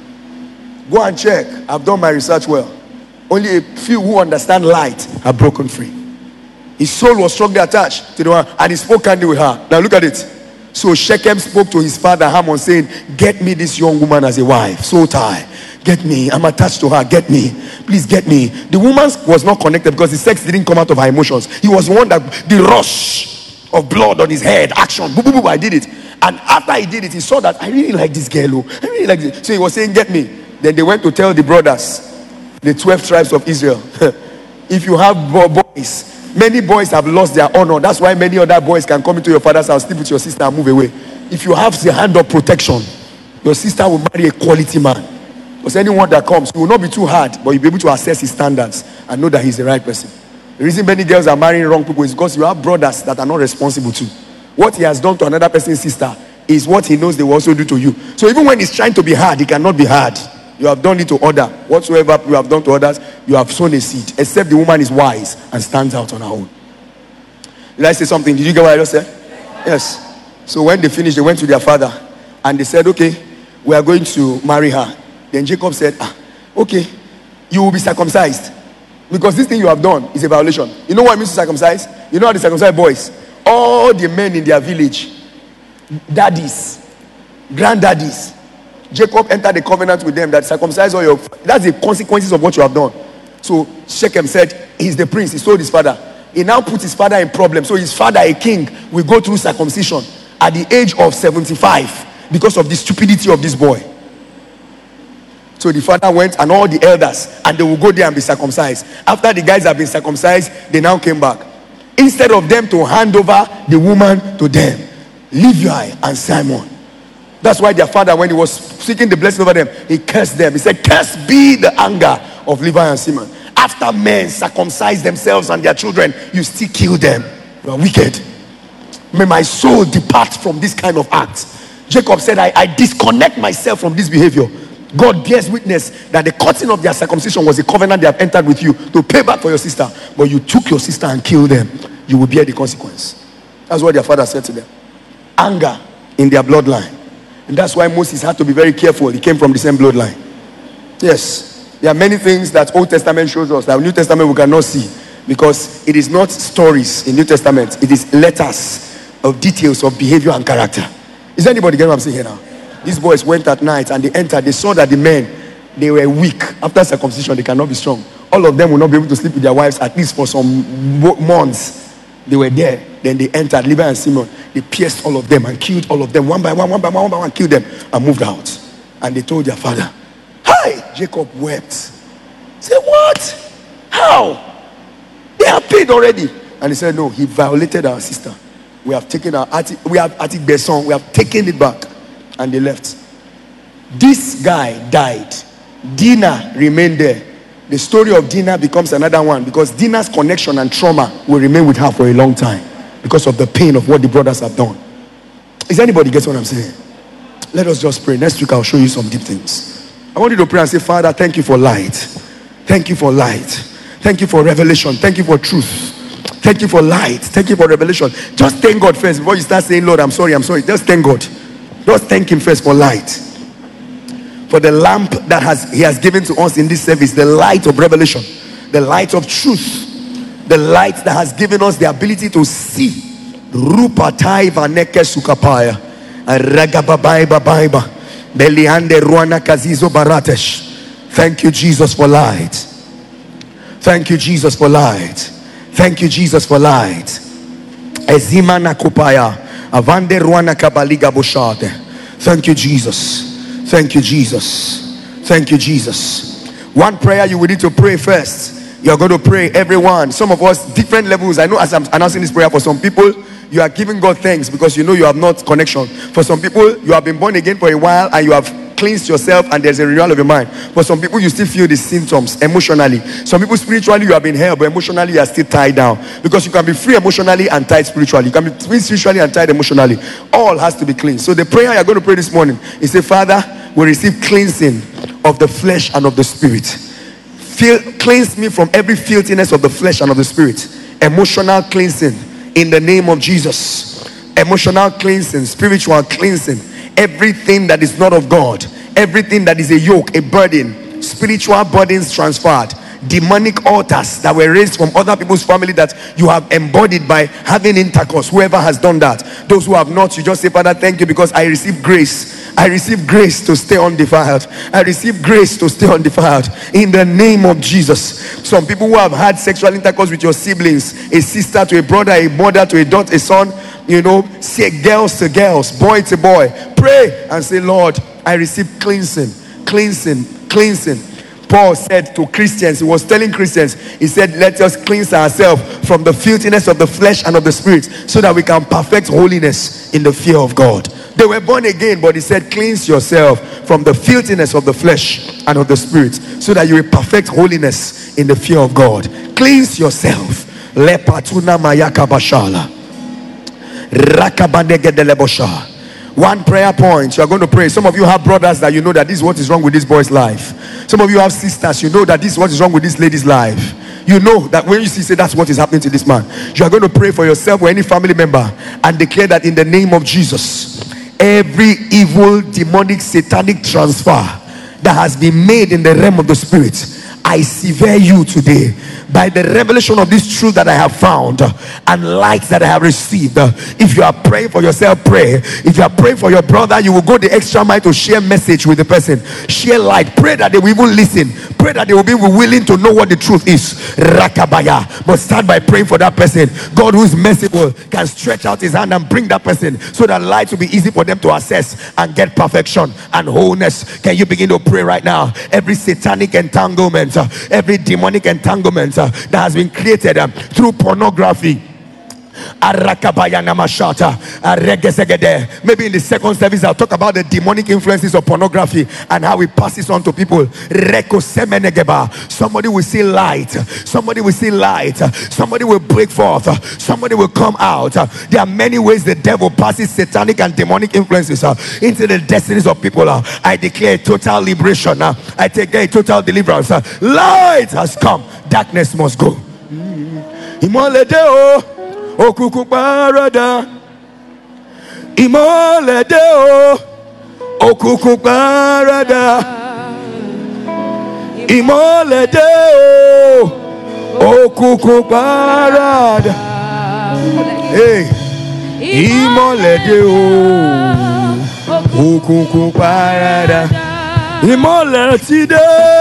Go and check. I've done my research well. Only a few who understand light are broken free. His soul was strongly attached to the one, and he spoke kindly with her. Now look at it. So Shechem spoke to his father Hamon, saying, get me this young woman as a wife. So tie. Get me. I'm attached to her. Get me. Please get me. The woman was not connected because the sex didn't come out of her emotions. He was the one that, the rush of blood on his head, action. Boo, boo, boo, I did it. And after he did it, he saw that I really like this girl. Oh, I really like this. So he was saying, get me. Then they went to tell the brothers, the twelve tribes of Israel. If you have boys, many boys have lost their honor. That's why many other boys can come into your father's house, sleep with your sister and move away. If you have the hand of protection, your sister will marry a quality man. Because anyone that comes, he will not be too hard, but you'll be able to assess his standards and know that he's the right person. The reason many girls are marrying wrong people is because you have brothers that are not responsible too. What he has done to another person's sister is what he knows they will also do to you. So even when he's trying to be hard, he cannot be hard. You have done it to other. Whatsoever you have done to others, you have sown a seed. Except the woman is wise and stands out on her own. Did I say something? Did you get what I just said? Yes. So when they finished, they went to their father and they said, okay, we are going to marry her. Then Jacob said, ah, okay, you will be circumcised. Because this thing you have done is a violation. You know what it means to circumcise? You know how to circumcise boys? All the men in their village, daddies, granddaddies, Jacob entered the covenant with them that circumcise all your... That's the consequences of what you have done. So Shechem said, he's the prince. He told his father. He now put his father in problem. So his father, a king, will go through circumcision at the age of seventy-five because of the stupidity of this boy. So the father went and all the elders, and they will go there and be circumcised. After the guys have been circumcised, they now came back. Instead of them to hand over the woman to them, Levi and Simon. That's why their father, when he was seeking the blessing over them, he cursed them. He said, cursed be the anger of Levi and Simon. After men circumcise themselves and their children, you still kill them. You are wicked. May my soul depart from this kind of act. Jacob said, I, I disconnect myself from this behavior. God bears witness that the cutting of their circumcision was a covenant they have entered with you to pay back for your sister. But you took your sister and killed them. You will bear the consequence. That's what their father said to them. Anger in their bloodline. And that's why Moses had to be very careful. He came from the same bloodline. Yes. There are many things that Old Testament shows us that New Testament we cannot see. Because it is not stories in New Testament. It is letters of details of behavior and character. Is anybody getting what I'm saying here now? These boys went at night and they entered. They saw that the men, they were weak. After circumcision, they cannot be strong. All of them will not be able to sleep with their wives at least for some months. They were there. Then they entered, Levi and Simon. They pierced all of them and killed all of them one by one, one by one, one by one, killed them and moved out. And they told their father, hi! Jacob wept. Say, what? How? They are paid already. And he said, no, he violated our sister. We have taken our, we have Atik Beson, we have taken it back. And they left. This guy died. Dinah remained there. The story of Dinah becomes another one because Dinah's connection and trauma will remain with her for a long time because of the pain of what the brothers have done. Is anybody getting what I'm saying? Let us just pray. Next week I'll show you some deep things. I want you to pray and say, Father, thank you for light. Thank you for light. Thank you for revelation. Thank you for truth. Thank you for light. Thank you for revelation. Just thank God first before you start saying, Lord, I'm sorry, I'm sorry. Just thank God. Just thank him first for light. For the lamp that has he has given to us in this service, the light of revelation, the light of truth, the light that has given us the ability to see. Rupatai vaneke sukapaya, ragababai babaiba, beliande ruana kazizo baratesh. Thank you, Jesus, for light. Thank you, Jesus, for light. Thank you, Jesus, for light. Ezima nakupaya, avande ruana kabaliga boshate. Thank you, Jesus. Thank you, Jesus. Thank you, Jesus. One prayer you will need to pray first. You're going to pray, everyone. Some of us, different levels. I know as I'm announcing this prayer, for some people, you are giving God thanks because you know you have not connection. For some people, you have been born again for a while and you have cleansed yourself and there's a renewal of your mind. For some people, you still feel the symptoms emotionally. Some people, spiritually, you have been held, but emotionally, you are still tied down. Because you can be free emotionally and tied spiritually. You can be free spiritually and tied emotionally. All has to be clean. So the prayer you're going to pray this morning is, say, Father, we receive cleansing of the flesh and of the spirit. Feel, cleanse me from every filthiness of the flesh and of the spirit. Emotional cleansing in the name of Jesus. Emotional cleansing, spiritual cleansing. Everything that is not of God, everything that is a yoke, a burden, spiritual burdens transferred, demonic altars that were raised from other people's family that you have embodied by having intercourse. Whoever has done that, those who have not, you just say, Father, thank you because I receive grace. I receive grace to stay undefiled. I receive grace to stay undefiled in the name of Jesus. Some people who have had sexual intercourse with your siblings, a sister to a brother, a mother to a daughter, a son, you know, say girls to girls, boy to boy, pray and say, Lord, I receive cleansing, cleansing, cleansing. Paul said to Christians, he was telling Christians, he said, let us cleanse ourselves from the filthiness of the flesh and of the spirit so that we can perfect holiness in the fear of God. They were born again, but he said, cleanse yourself from the filthiness of the flesh and of the spirit so that you will perfect holiness in the fear of God. Cleanse yourself. Lepatuna mayaka bashala. One prayer point you are going to pray. Some of you have brothers that you know that this is what is wrong with this boy's life. Some of you have sisters, you know that this is what is wrong with this lady's life. you know that when you see, say that's what is happening to this man, you are going to pray for yourself or any family member and declare that in the name of Jesus, every evil, demonic, satanic transfer that has been made in the realm of the spirit, I sever you today by the revelation of this truth that I have found and light that I have received. If you are praying for yourself, pray. If you are praying for your brother, you will go the extra mile to share message with the person. Share light. Pray that they will even listen. Pray that they will be willing to know what the truth is. Rakabaya. But start by praying for that person. God, who is merciful, can stretch out his hand and bring that person so that light will be easy for them to access and get perfection and wholeness. Can you begin to pray right now? Every satanic entanglement, uh, every demonic entanglement uh, that has been created um, through pornography. Maybe in the second service I'll talk about the demonic influences of pornography and how it passes on to people. Somebody will see light, somebody will see light, somebody will break forth, somebody will come out. There are many ways the devil passes satanic and demonic influences into the destinies of people. I declare total liberation. I declare total deliverance. Light has come, darkness must go. Okuku parada, imole deo. Okuku parada, imole deo. Okuku parada, hey, imole deo. Okuku parada, imole tide.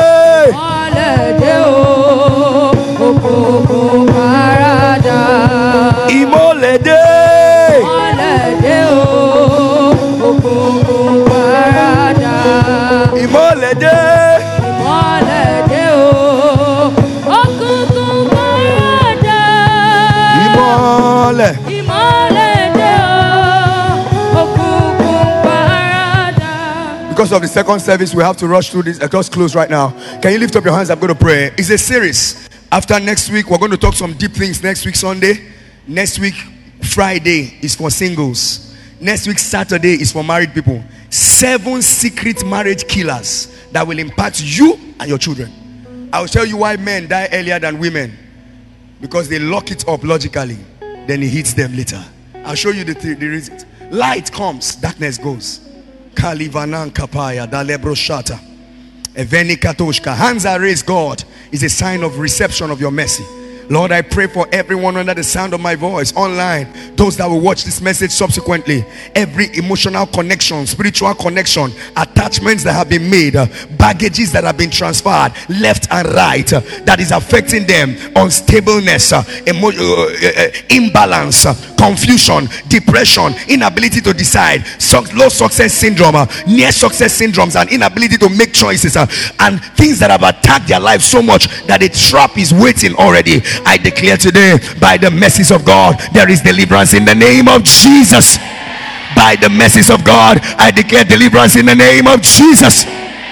Imole deo. Okuku parada. Imole de, imole de o, okuku parada. Imole de, imole de o, okuku parada. Imole, imole de o, okuku parada. Because of the second service, we have to rush through this. I just close right now. Can you lift up your hands? I'm going to pray. It's a series. After next week, we're going to talk some deep things. Next week, Sunday. Next week, Friday is for singles. Next week, Saturday is for married people. Seven secret marriage killers that will impact you and your children. I will tell you why men die earlier than women. Because they lock it up logically. Then it hits them later. I'll show you the, th- the reasons. Light comes, darkness goes. Kalivanan kapaya dalebro shata. Eveni katoshka. Hands are raised, God, is a sign of reception of your mercy. Lord, I pray for everyone under the sound of my voice, online, those that will watch this message subsequently. Every emotional connection, spiritual connection, attachments that have been made, uh, baggages that have been transferred left and right, uh, that is affecting them, unstableness, uh, emo- uh, uh, imbalance, uh, confusion, depression, inability to decide, su- low success syndrome, uh, near success syndromes, and inability to make choices, uh, and things that have attacked their life so much that a trap is waiting already. I declare today, by the mercies of God, there is deliverance in the name of Jesus. By the mercies of God, I declare deliverance in the name of Jesus.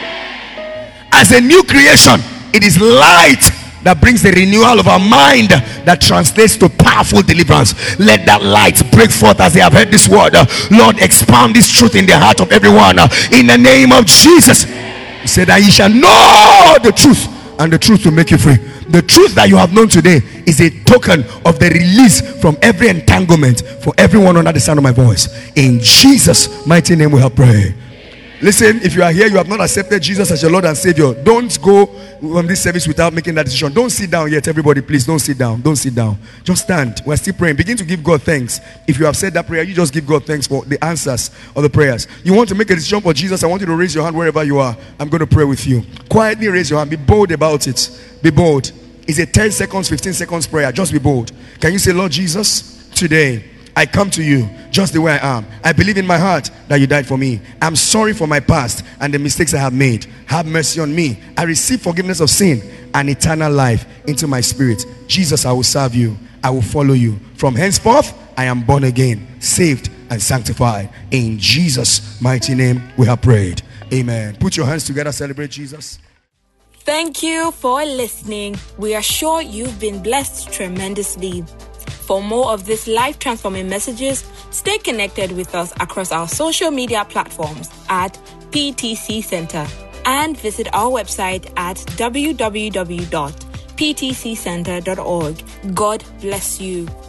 As a new creation, it is light that brings the renewal of our mind that translates to powerful deliverance. Let that light break forth as they have heard this word. Lord, expound this truth in the heart of everyone in the name of Jesus. He said that ye shall know the truth, and the truth will make you free. The truth that you have known today is a token of the release from every entanglement for everyone under the sound of my voice. In Jesus' mighty name we have prayed. Listen, if you are here, you have not accepted Jesus as your Lord and Savior, don't go from this service without making that decision. Don't sit down yet, everybody. Please don't sit down. Don't sit down. Just stand. We're still praying. Begin to give God thanks. If you have said that prayer, you just give God thanks for the answers of the prayers. You want to make a decision for Jesus, I want you to raise your hand wherever you are. I'm going to pray with you. Quietly raise your hand. Be bold about it. Be bold. It's a ten seconds, fifteen seconds prayer. Just be bold. Can you say, Lord Jesus, today I come to you just the way I am. I believe in my heart that you died for me. I'm sorry for my past and the mistakes I have made. Have mercy on me. I receive forgiveness of sin and eternal life into my spirit. Jesus, I will serve you. I will follow you. From henceforth, I am born again, saved and sanctified. In Jesus' mighty name we have prayed. Amen. Put your hands together. Celebrate Jesus. Thank you for listening. We are sure you've been blessed tremendously. For more of these life-transforming messages, stay connected with us across our social media platforms at P T C Center and visit our website at w w w dot p t c center dot org. God bless you.